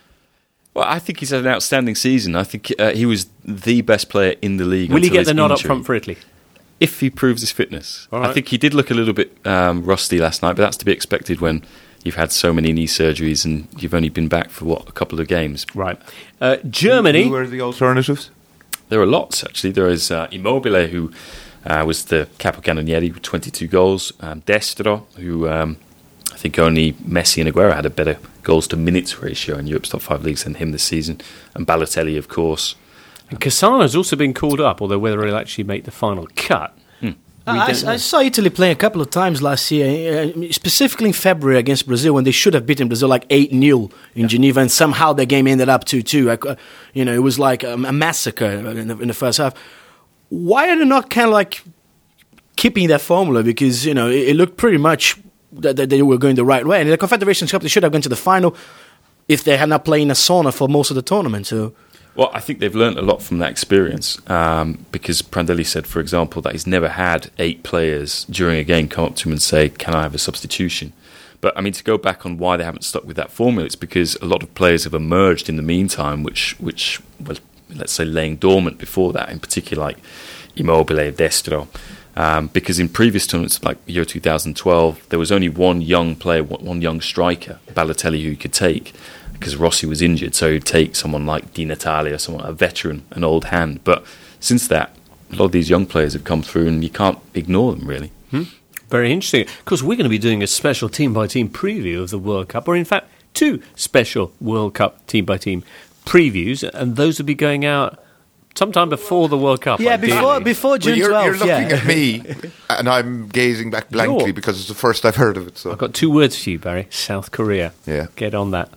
Well, I think he's had an outstanding season. I think uh, he was the best player in the league. Will he get the nod injury. up front for Italy? If he proves his fitness. Right. I think he did look a little bit um, rusty last night, but that's to be expected when you've had so many knee surgeries and you've only been back for, what, a couple of games. Right. Uh, Germany... Who were the alternatives? there are lots, actually. There is uh, Immobile, who uh, was the capocannoniere with twenty-two goals. Um, Destro, who um, I think only Messi and Aguero had a better goals-to-minutes ratio in Europe's top five leagues than him this season. And Balotelli, of course. And Cassano's also been called up, although whether he'll actually make the final cut... Hmm. I, I saw Italy play a couple of times last year, uh, specifically in February against Brazil, when they should have beaten Brazil like eight nil in yeah. Geneva, and somehow the game ended up two two. Uh, you know, it was like a, a massacre in the, in the first half. Why are they not kind of like keeping that formula? Because, you know, it, it looked pretty much that, that they were going the right way. And in the Confederations Cup, they should have gone to the final if they had not played in a sauna for most of the tournament. So. Well, I think they've learned a lot from that experience um, because Prandelli said, for example, that he's never had eight players during a game come up to him and say, can I have a substitution? But, I mean, to go back on why they haven't stuck with that formula, it's because a lot of players have emerged in the meantime, which, which was, let's say, laying dormant before that, in particular, like Immobile, Destro. Um, because in previous tournaments, like year two thousand twelve, there was only one young player, one young striker, Balotelli, who you could take, because Rossi was injured, so he'd take someone like Di Natale or someone, a veteran, an old hand. But since that, a lot of these young players have come through, and you can't ignore them, really. Hmm. Very interesting. Of course, we're going to be doing a special team-by-team preview of the World Cup, or in fact, two special World Cup team-by-team previews, and those will be going out sometime before the World Cup. Yeah, ideally. before before June well, you're, twelfth. You're looking yeah. at me, and I'm gazing back blankly You're, because it's the first I've heard of it. So I've got two words for you, Barry. South Korea. Yeah. Get on that.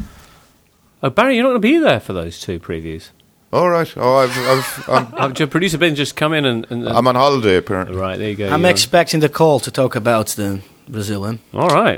Oh, Barry, you're not going to be there for those two previews. All right. Oh, I've, I've, I'm, I've just, producer Ben just come in and... and, and I'm on holiday, apparently. Right, there you go. I'm you're expecting the call to talk about the Brazilian. All right.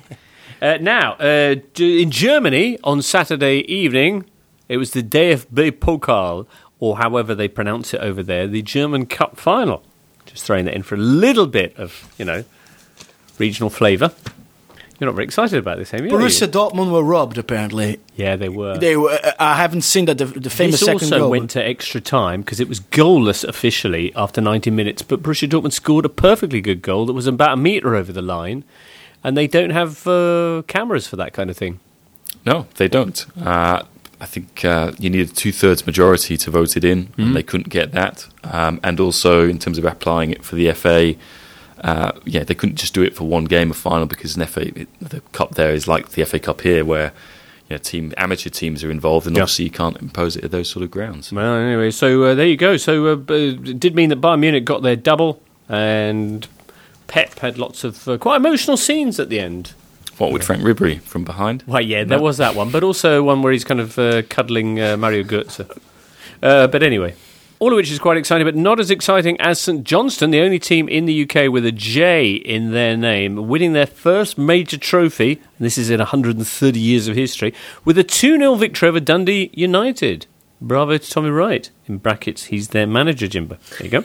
uh, now, uh, in Germany, on Saturday evening, it was the D F B Pokal, or however they pronounce it over there, the German Cup final. Just throwing that in for a little bit of, you know, regional flavour. You're not very excited about this, Amy, Borussia Dortmund were robbed, apparently. Yeah, they were. They were. I haven't seen that the, the famous this second also goal. went to extra time because it was goalless officially after ninety minutes, but Borussia Dortmund scored a perfectly good goal that was about a metre over the line, and they don't have uh, cameras for that kind of thing. No, they don't. Uh, I think uh, you need a two-thirds majority to vote it in, mm-hmm. and they couldn't get that. Um, and also, in terms of applying it for the F A, uh, yeah, they couldn't just do it for one game of final because an F A, it, the cup there is like the F A Cup here, where you know, team amateur teams are involved, and yeah. obviously you can't impose it at those sort of grounds. Well, anyway, so uh, there you go. So uh, it did mean that Bayern Munich got their double, and Pep had lots of uh, quite emotional scenes at the end. What, with Frank Ribery from behind? Well, yeah, there no. was that one, but also one where he's kind of uh, cuddling uh, Mario Götze. Uh, but anyway, all of which is quite exciting, but not as exciting as St Johnstone, the only team in the U K with a J in their name, winning their first major trophy, and this is in one hundred thirty years of history, with a two nil victory over Dundee United. Bravo to Tommy Wright. In brackets, he's their manager, Jimbo. There you go.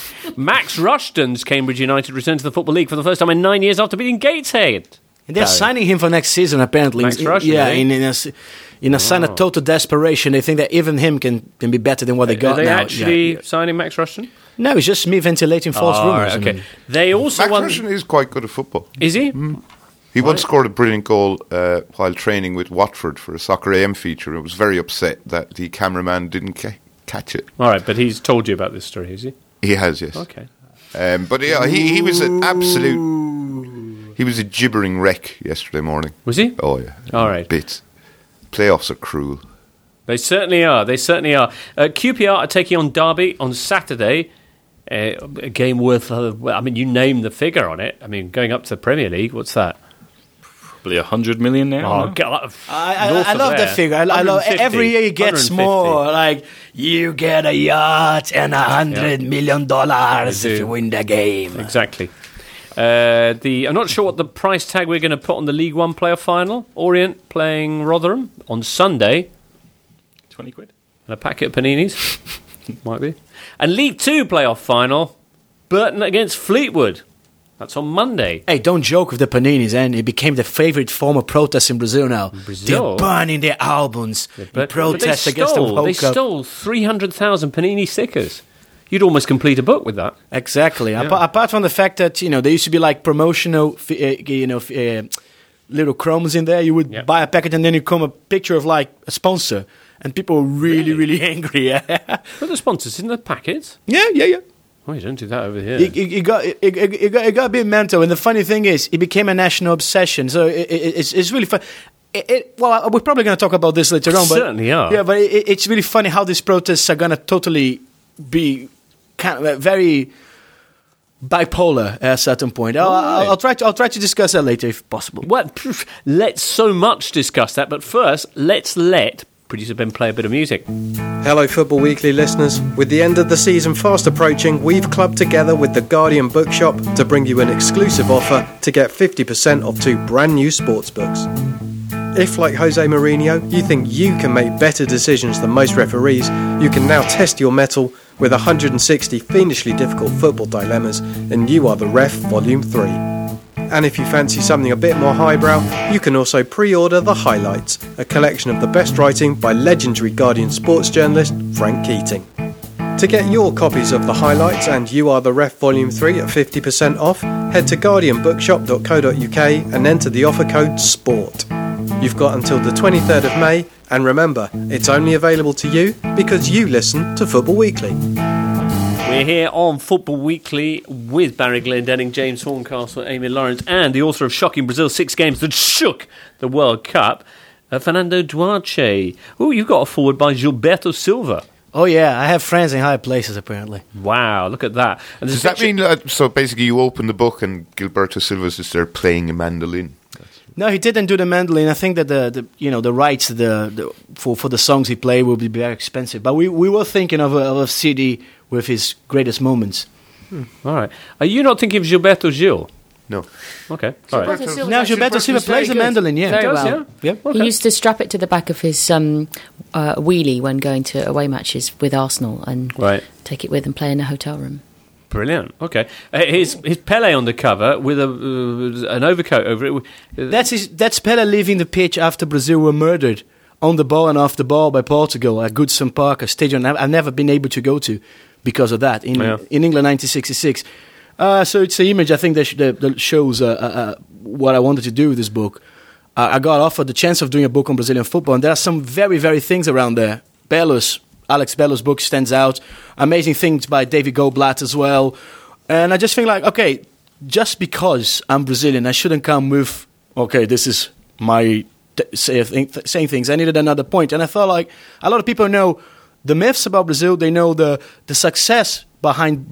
Max Rushton's Cambridge United returned to the Football League for the first time in nine years after beating Gateshead. And they're signing him for next season, apparently. Max Rushton, yeah, eh? in, in a, in a oh. sign of total desperation. They think that even him can, can be better than what they got now. Are they now. actually yeah. signing Max Rushton? No, it's just me ventilating false oh, rumours. Right, okay. I mean. They also Max won... Rushton is quite good at football. Is he? Mm. He right. once scored a brilliant goal uh, while training with Watford for a Soccer A M feature. I was very upset that the cameraman didn't ca- catch it. All right, but he's told you about this story, has he? He has, yes. Okay. Um, but yeah, he, he was an absolute... He was a gibbering wreck yesterday morning. Was he? Oh, yeah. All right. Bits. Playoffs are cruel. They certainly are. They certainly are. Uh, Q P R are taking on Derby on Saturday. Uh, a game worth, uh, well, I mean, you name the figure on it. I mean, going up to the Premier League, what's that? Probably one hundred million now. Oh, God. I, I, I love that figure. I, I love every year it gets more. Like, you get a yacht and a hundred yeah. million dollars if you win the game. Exactly. Uh, the I'm not sure what the price tag we're going to put on the League One playoff final. Orient playing Rotherham on Sunday. twenty quid. And a packet of paninis. Might be. And League Two playoff final. Burton against Fleetwood. That's on Monday. Hey, don't joke with the paninis, and it became the favourite form of protest in Brazil now. Brazil? They're burning their albums in but, protest but against the stole, World They Cup. stole three hundred thousand panini stickers. You'd almost complete a book with that. Exactly. Yeah. Apart, apart from the fact that, you know, there used to be like promotional, uh, you know, uh, little chromes in there. You would yep. buy a packet and then you come a picture of like a sponsor. and people were really, really, really angry. But the sponsors in the packets? Yeah, yeah, yeah. Oh, you don't do that over here. It, it, it, got, it, it, it, got, it got a bit mental, and the funny thing is, it became a national obsession. So it, it, it's, it's really fun. It, it, well, we're probably going to talk about this later on. But, certainly are. Yeah, but it, it's really funny how these protests are going to totally be kind of very bipolar at a certain point. I'll, I'll, I'll try to I'll try to discuss that later if possible. Well, pff, let's so much discuss that. But first, let's let producer Ben play a bit of music. Hello Football Weekly listeners. With the end of the season fast approaching, we've clubbed together with the Guardian Bookshop to bring you an exclusive offer to get fifty percent off two brand new sports books. If, like Jose Mourinho, you think you can make better decisions than most referees, you can now test your mettle with one hundred sixty fiendishly difficult football dilemmas in You Are the Ref Volume three. And if you fancy something a bit more highbrow, you can also pre-order The Highlights, a collection of the best writing by legendary Guardian sports journalist Frank Keating. To get your copies of The Highlights and You Are the Ref Volume three at fifty percent off, head to guardian bookshop dot co dot uk and enter the offer code SPORT. You've got until the twenty-third of May, and remember, it's only available to you because you listen to Football Weekly. We're here on Football Weekly with Barry Glendenning, James Horncastle, Amy Lawrence, and the author of Shocking Brazil Six Games That Shook the World Cup, uh, Fernando Duarte. Oh, you got a forward by Gilberto Silva. Oh, yeah, I have friends in high places, apparently. Wow, look at that. And Does that mean, uh, so basically you open the book and Gilberto Silva's just there playing a mandolin? No, he didn't do the mandolin. I think that the, the you know the rights the, the for for the songs he played will be very expensive. But we, we were thinking of a, of a C D with his greatest moments. Hmm. All right. Are you not thinking of Gilberto Gil? No. Okay. All right. Silva Now Gilberto Silva plays the mandolin. Yeah, Very does, well. yeah? yeah. He used to strap it to the back of his um, uh, wheelie when going to away matches with Arsenal and Right. take it with and play in a hotel room. Brilliant. Okay. Uh, his his Pele on the cover with a uh, an overcoat over it. Uh, That's his, that's Pele leaving the pitch after Brazil were murdered on the ball and off the ball by Portugal at Goodson Park, a stadium I've never been able to go to because of that in Yeah. in England, nineteen sixty-six. Uh, so it's an image I think that, sh- that, that shows uh, uh, uh, what I wanted to do with this book. Uh, I got offered the chance of doing a book on Brazilian football, and there are some very, very things around there. Belos, Alex Belos' book stands out. Amazing things by David Goldblatt as well. And I just think like, okay, just because I'm Brazilian, I shouldn't come with, okay, this is my t- say, th- saying things. I needed another point. And I felt like a lot of people know the myths about Brazil. They know the, the success behind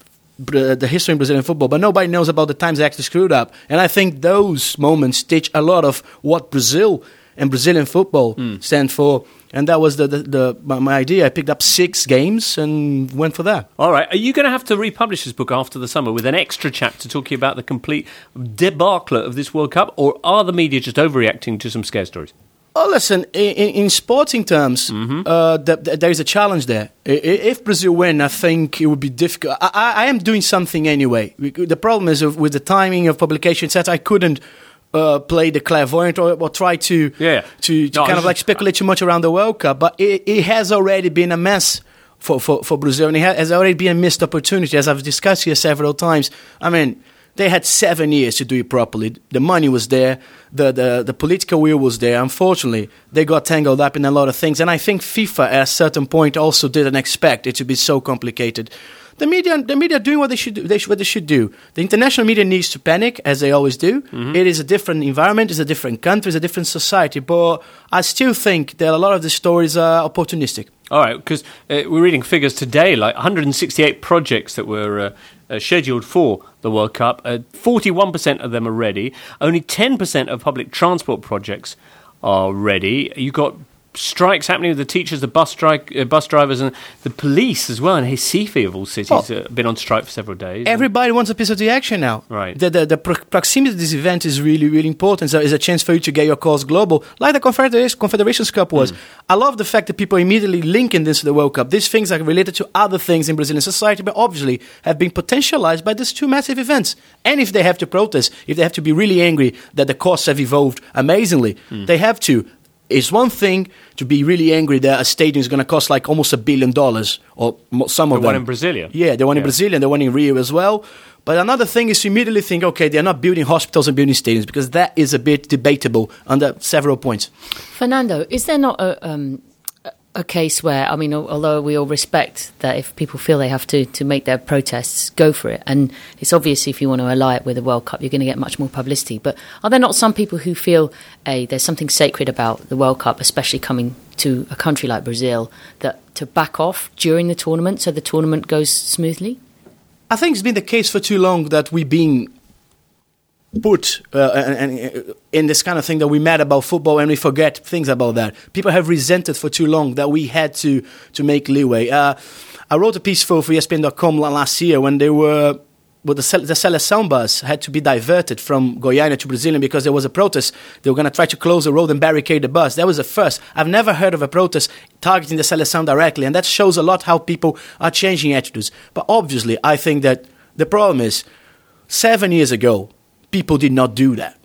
Br- the history in Brazilian football, but nobody knows about the times they actually screwed up. And I think those moments teach a lot of what Brazil and Brazilian football mm. stand for. And that was the, the, the my, my idea. I picked up six games and went for that. All right. Are you going to have to republish this book after the summer with an extra chapter talking about the complete debacle of this World Cup, or are the media just overreacting to some scare stories? Oh, listen, in, in sporting terms, mm-hmm. uh, th- th- there is a challenge there. I- if Brazil win, I think it would be difficult. I, I, I am doing something anyway. The problem is with the timing of publication, et cetera, I couldn't uh, play the clairvoyant or, or try to yeah. to, to no, kind of like speculate too much around the World Cup. But it, it has already been a mess for, for, for Brazil, and it has already been a missed opportunity, as I've discussed here several times. I mean, they had seven years to do it properly. The money was there. The, the, the political will was there. Unfortunately, they got tangled up in a lot of things. And I think FIFA, at a certain point, also didn't expect it to be so complicated. The media, the media are doing what they should do. They should, what they should do. The international media needs to panic, as they always do. Mm-hmm. It is a different environment. It's a different country. It's a different society. But I still think that a lot of the stories are opportunistic. All right, because uh, we're reading figures today, like one hundred sixty-eight projects that were uh, uh, scheduled for the World Cup. Uh, forty-one percent of them are ready. Only ten percent of public transport projects are ready. You've got strikes happening with the teachers, the bus strike, uh, bus drivers, and the police as well. And Recife, of all cities, oh. uh, been on strike for several days. Everybody wants a piece of the action now. Right. The, the, the pro- proximity of this event is really, really important. So it's a chance for you to get your cause global, like the Confederation, Confederations Cup was. Mm. I love the fact that people immediately linking this to the World Cup. These things are related to other things in Brazilian society, but obviously have been potentialized by these two massive events. And if they have to protest, if they have to be really angry that the costs have evolved amazingly, mm. they have to. It's one thing to be really angry that a stadium is going to cost like almost a billion dollars, or some of the them. The one in Brasilia. Yeah, the one yeah. in Brasilia and the one in Rio as well. But another thing is to immediately think, okay, they're not building hospitals and building stadiums, because that is a bit debatable under several points. Fernando, is there not a, um, a case where, I mean, although we all respect that if people feel they have to, to make their protests, go for it. And it's obvious if you want to ally it with the World Cup, you're going to get much more publicity. But are there not some people who feel, A, there's something sacred about the World Cup, especially coming to a country like Brazil, that to back off during the tournament so the tournament goes smoothly? I think it's been the case for too long that we've been put uh, and, and in this kind of thing that we mad about football and we forget things about that. People have resented for too long that we had to to make leeway. Uh, I wrote a piece for, for E S P N dot com last year when they were, well, the, the Seleção bus had to be diverted from Goiânia to Brasília because there was a protest. They were going to try to close the road and barricade the bus. That was the first. I've never heard of a protest targeting the Seleção directly, and that shows a lot how people are changing attitudes. But obviously, I think that the problem is, seven years ago, people did not do that.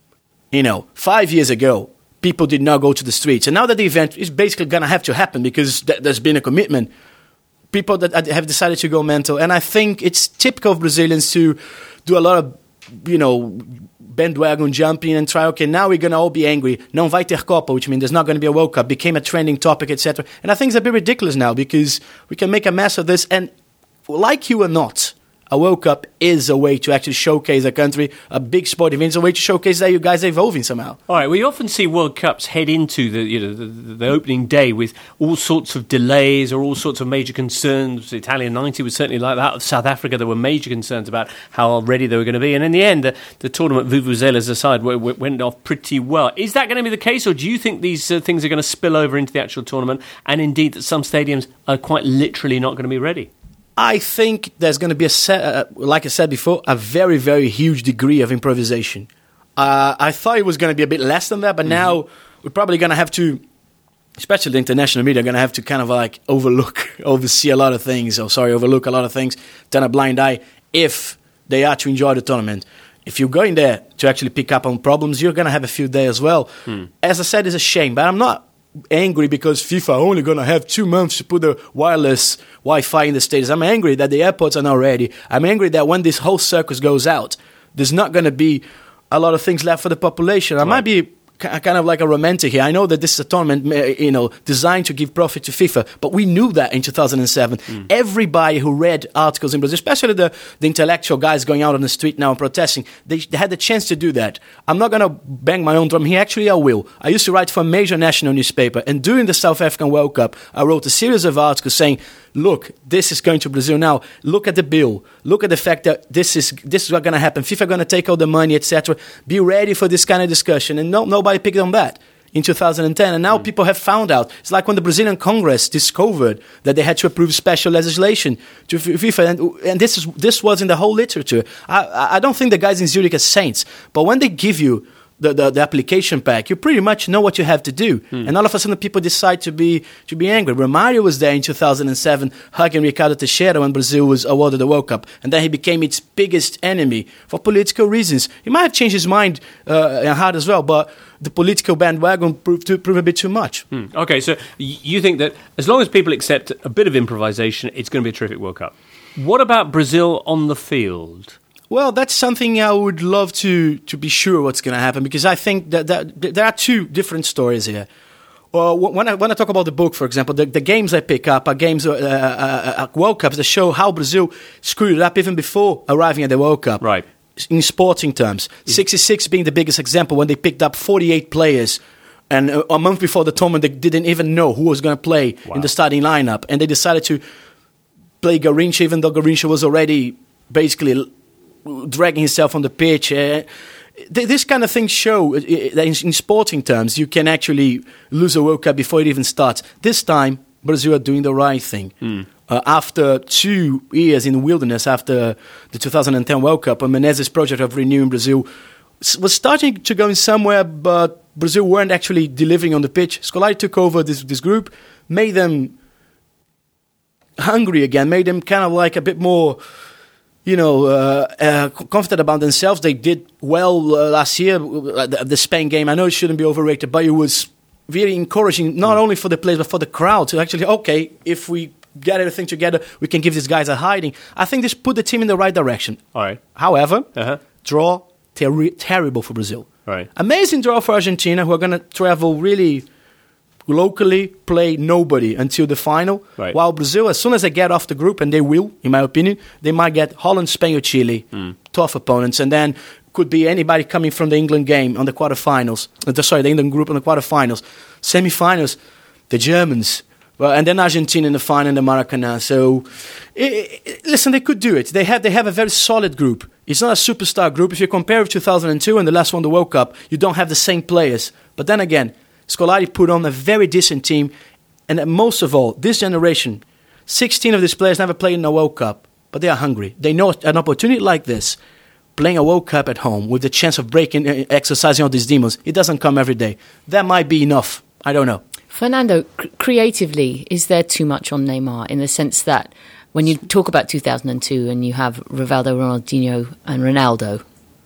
You know, five years ago, people did not go to the streets. And now that the event is basically going to have to happen because th- there's been a commitment, people that have decided to go mental. And I think it's typical of Brazilians to do a lot of, you know, bandwagon jumping and try, okay, now we're going to all be angry. Não vai ter Copa, which means there's not going to be a World Cup, became a trending topic, et cetera. And I think it's a bit ridiculous now because we can make a mess of this. And like you or not, a World Cup is a way to actually showcase a country, a big sport event, it's a way to showcase that you guys are evolving somehow. All right, we often see World Cups head into the you know the, the opening day with all sorts of delays or all sorts of major concerns. The Italian ninety was certainly like that. South Africa, there were major concerns about how ready they were going to be. And in the end, the, the tournament, vuvuzelas aside, w- w- went off pretty well. Is that going to be the case, or do you think these uh, things are going to spill over into the actual tournament, and indeed that some stadiums are quite literally not going to be ready? I think there's going to be, a uh, like I said before, a very, very huge degree of improvisation. Uh, I thought it was going to be a bit less than that, but mm-hmm. now we're probably going to have to, especially the international media, are going to have to kind of like overlook, oversee a lot of things, or sorry, overlook a lot of things, turn a blind eye, if they are to enjoy the tournament. If you're going there to actually pick up on problems, you're going to have a field day as well. Hmm. As I said, it's a shame, but I'm not angry because FIFA are only going to have two months to put the wireless Wi-Fi in the stadiums. I'm angry that the airports are not ready. I'm angry that when this whole circus goes out, there's not going to be a lot of things left for the population. I right. might be kind of like a romantic here. I know that this is a tournament, you know, designed to give profit to FIFA, but we knew that in two thousand seven. Mm. Everybody who read articles in Brazil, especially the, the intellectual guys going out on the street now and protesting, they, they had the chance to do that. I'm not going to bang my own drum here. Actually, I will. I used to write for a major national newspaper, and during the South African World Cup, I wrote a series of articles saying, look, this is going to Brazil now. Look at the bill. Look at the fact that this is this is what's going to happen. FIFA going to take all the money, et cetera. Be ready for this kind of discussion. And no, nobody picked on that in two thousand ten. And now mm. people have found out. It's like when the Brazilian Congress discovered that they had to approve special legislation to FIFA. And, and this is this was in the whole literature. I, I don't think the guys in Zurich are saints. But when they give you The, the, the application pack, you pretty much know what you have to do. Hmm. And all of a sudden people decide to be to be angry. Romário was there in two thousand seven hugging Ricardo Teixeira when Brazil was awarded the World Cup. And then he became its biggest enemy for political reasons. He might have changed his mind uh, and heart as well, but the political bandwagon proved, to, proved a bit too much. Hmm. Okay, so you think that as long as people accept a bit of improvisation, it's going to be a terrific World Cup. What about Brazil on the field? Well, that's something I would love to, to be sure what's going to happen, because I think that, that there are two different stories here. Uh, when, I, when I talk about the book, for example, the, the games I pick up are games, uh, uh, uh, World Cups that show how Brazil screwed it up even before arriving at the World Cup. Right. In sporting terms. Mm-hmm. sixty-six being the biggest example, when they picked up forty-eight players, and a, a month before the tournament they didn't even know who was going to play wow. in the starting lineup, and they decided to play Garrincha even though Garrincha was already basically dragging himself on the pitch. Uh, th- this kind of things show uh, that in, in sporting terms you can actually lose a World Cup before it even starts. This time, Brazil are doing the right thing. Mm. Uh, after two years in the wilderness, after the two thousand ten World Cup, when Menezes' project of renewing Brazil was starting to go in somewhere, but Brazil weren't actually delivering on the pitch. Scolari took over this, this group, made them hungry again, made them kind of like a bit more, you know, uh, uh, confident about themselves. They did well uh, last year. Uh, the, the Spain game, I know it shouldn't be overrated, but it was really encouraging, not only for the players, but for the crowd to actually, okay, if we get everything together, we can give these guys a hiding. I think this put the team in the right direction. All right. However, uh-huh. draw, ter- terrible for Brazil. Right. Amazing draw for Argentina, who are going to travel really locally play nobody until the final. Right. While Brazil, as soon as they get off the group, and they will, in my opinion, they might get Holland, Spain, or Chile, mm. tough opponents, and then could be anybody coming from the England game on the quarterfinals. Uh, sorry, the England group on the quarterfinals, semifinals, the Germans. Well, and then Argentina in the final in the Maracanã. So, it, it, listen, they could do it. They have they have a very solid group. It's not a superstar group. If you compare with two thousand two and the last one, the World Cup, you don't have the same players. But then again, Scolari put on a very decent team. And most of all, this generation, sixteen of these players never played in a World Cup. But they are hungry. They know an opportunity like this, playing a World Cup at home with the chance of breaking, uh, exercising all these demons, it doesn't come every day. That might be enough. I don't know. Fernando, cr- creatively, is there too much on Neymar in the sense that when you talk about two thousand two and you have Rivaldo, Ronaldinho and Ronaldo,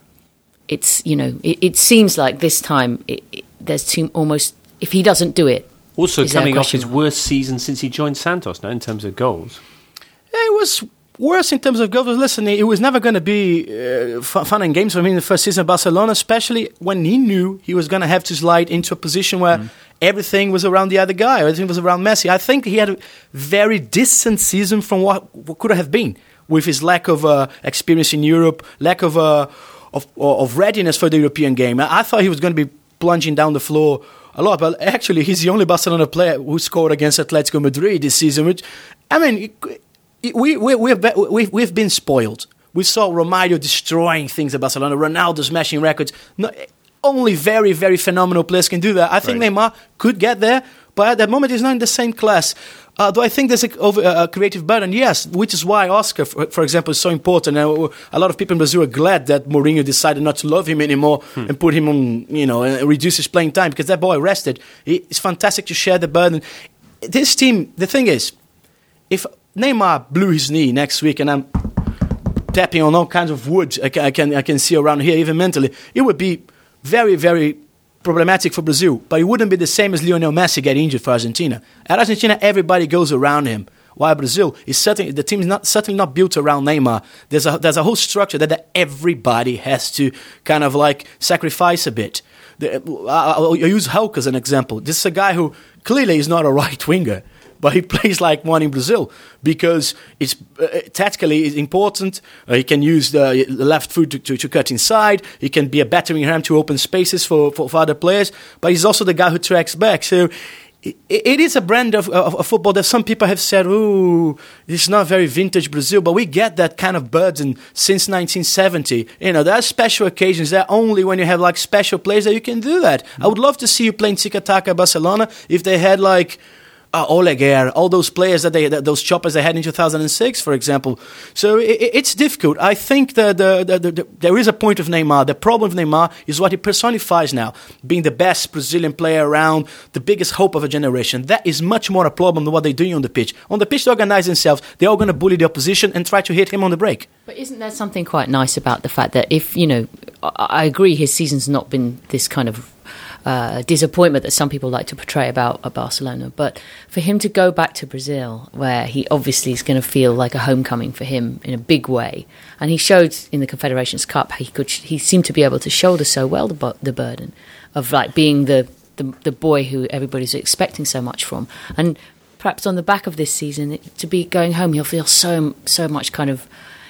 it's, you know, it, it seems like this time it, it, there's too almost, if he doesn't do it. Also coming off his worst season since he joined Santos now in terms of goals. Yeah, it was worse in terms of goals. Listen, it was never going to be uh, fun and games for him in the first season of Barcelona, especially when he knew he was going to have to slide into a position where mm. everything was around the other guy, everything was around Messi. I think he had a very distant season from what, what could have been, with his lack of uh, experience in Europe, lack of, uh, of of readiness for the European game. I, I thought he was going to be plunging down the floor a lot, but actually he's the only Barcelona player who scored against Atletico Madrid this season, which, I mean, it, We, we, we've, we've, we've been spoiled. We saw Romario destroying things at Barcelona, Ronaldo smashing records. No, only very, very phenomenal players can do that. I think right. Neymar could get there, but at that moment he's not in the same class. Uh, do I think there's a, over, a creative burden? Yes, which is why Oscar, for, for example, is so important. Uh, a lot of people in Brazil are glad that Mourinho decided not to love him anymore hmm. and put him on, you know, and reduce his playing time, because that boy rested. It's fantastic to share the burden. This team, the thing is, if Neymar blew his knee next week, and I'm tapping on all kinds of wood I can, I can I can see around here, even mentally, it would be very, very problematic for Brazil. But it wouldn't be the same as Lionel Messi getting injured for Argentina. At Argentina, everybody goes around him. While Brazil is certainly the team is not certainly not built around Neymar. There's a there's a whole structure that, that everybody has to kind of like sacrifice a bit. The, I'll, I'll use Hulk as an example. This is a guy who clearly is not a right winger, but he plays like one in Brazil because it's uh, tactically it's important. Uh, he can use the left foot to, to, to cut inside. He can be a battering ram to open spaces for, for, for other players. But he's also the guy who tracks back. So it, it is a brand of, of, of football that some people have said, ooh, it's not very vintage Brazil. But we get that kind of burden since nineteen seventy. You know, there are special occasions. There are only when you have like special players that you can do that. Mm-hmm. I would love to see you playing tiki-taka Barcelona if they had like Uh, Oleguer, all those players that they, that, those choppers they had in two thousand six, for example. So it, it's difficult. I think that the, the, the, the, there is a point of Neymar. The problem with Neymar is what he personifies now, being the best Brazilian player around, the biggest hope of a generation. That is much more a problem than what they're doing on the pitch. On the pitch, they organize themselves. They're all going to bully the opposition and try to hit him on the break. But isn't there something quite nice about the fact that if, you know, I, I agree his season's not been this kind of Uh, disappointment that some people like to portray about uh, Barcelona, but for him to go back to Brazil, where he obviously is going to feel like a homecoming for him in a big way, and he showed in the Confederations Cup he could he seemed to be able to shoulder so well the, bu- the burden of like being the, the the boy who everybody's expecting so much from, and perhaps on the back of this season it, to be going home, he'll feel so so much kind of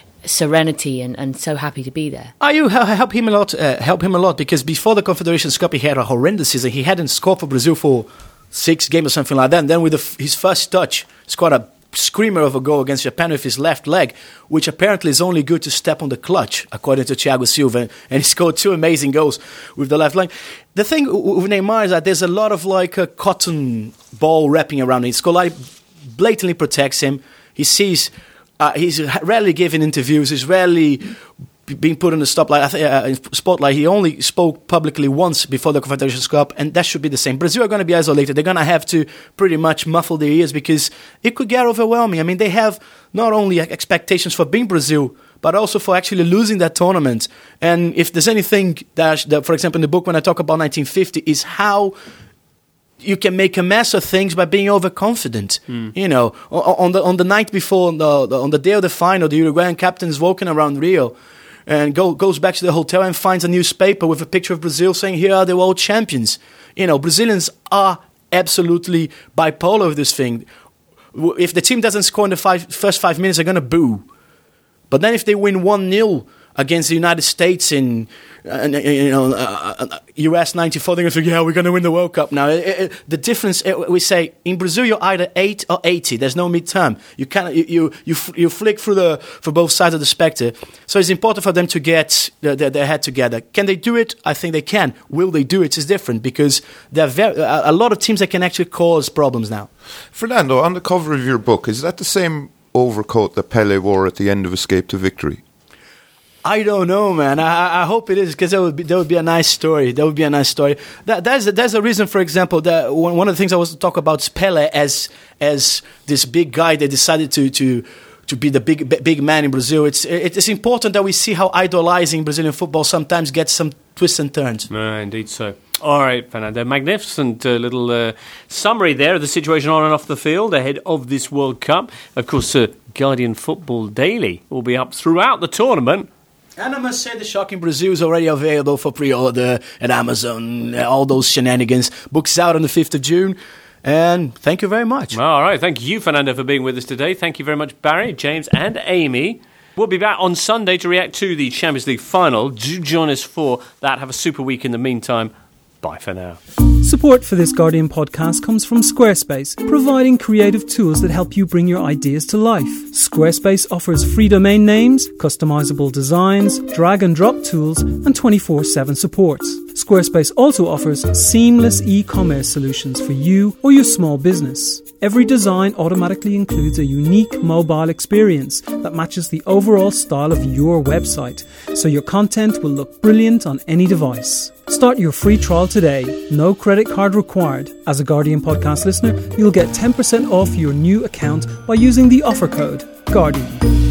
serenity and, and so happy to be there. I you help him a lot. Uh, help him a lot because before the Confederations Cup, he had a horrendous season. He hadn't scored for Brazil for six games or something like that. And then with the, his first touch, scored a screamer of a goal against Japan with his left leg, which apparently is only good to step on the clutch, according to Thiago Silva. And he scored two amazing goals with the left leg. The thing with Neymar is that there's a lot of like a cotton ball wrapping around him. Scolari blatantly protects him. He sees. Uh, he's rarely giving interviews. He's rarely being put on the spotlight. I think, uh, spotlight. He only spoke publicly once before the Confederations Cup, and that should be the same. Brazil are going to be isolated. They're going to have to pretty much muffle their ears because it could get overwhelming. I mean, they have not only expectations for being Brazil, but also for actually losing that tournament. And if there's anything that, that, for example, in the book when I talk about nineteen fifty, is how you can make a mess of things by being overconfident. Mm. You know, on the on the night before, the, the, on the day of the final, the Uruguayan captain is walking around Rio and go, goes back to the hotel and finds a newspaper with a picture of Brazil saying, "Here are the world champions." You know, Brazilians are absolutely bipolar with this thing. If the team doesn't score in the five, first five minutes, they're going to boo. But then if they win one nil against the United States in uh, you know uh, U S ninety-four, they're going to think, yeah, we're going to win the World Cup now. It, it, the difference, it, we say, in Brazil, you're either eight or eighty. There's no midterm. You can't, you, you, you, you flick through the, for both sides of the spectrum. So it's important for them to get their, their, their head together. Can they do it? I think they can. Will they do it? It's different, because there are very, a lot of teams that can actually cause problems now. Fernando, on the cover of your book, is that the same overcoat that Pelé wore at the end of Escape to Victory? I don't know, man. I, I hope it is, because that would be that would be a nice story. That would be a nice story. That there's a, there's a reason, for example, that one, one of the things I was to talk about is Pelé as as this big guy that decided to to to be the big big man in Brazil. It's it's important that we see how idolizing Brazilian football sometimes gets some twists and turns. Uh, indeed, so. All right, Fernando. Magnificent uh, little uh, summary there of the situation on and off the field ahead of this World Cup. Of course, uh, Guardian Football Daily will be up throughout the tournament. And I must say, The Shock in Brazil is already available for pre-order at Amazon. All those shenanigans. Book's out on the fifth of June. And thank you very much. All right. Thank you, Fernando, for being with us today. Thank you very much, Barry, James and Amy. We'll be back on Sunday to react to the Champions League final. Do join us for that. Have a super week in the meantime. Bye for now. Support for this Guardian podcast comes from Squarespace, providing creative tools that help you bring your ideas to life. Squarespace offers free domain names, customizable designs, drag and drop tools, and twenty-four seven support. Squarespace also offers seamless e-commerce solutions for you or your small business. Every design automatically includes a unique mobile experience that matches the overall style of your website, so your content will look brilliant on any device. Start your free trial today. No credit card required. As a Guardian podcast listener, you'll get ten percent off your new account by using the offer code GUARDIAN.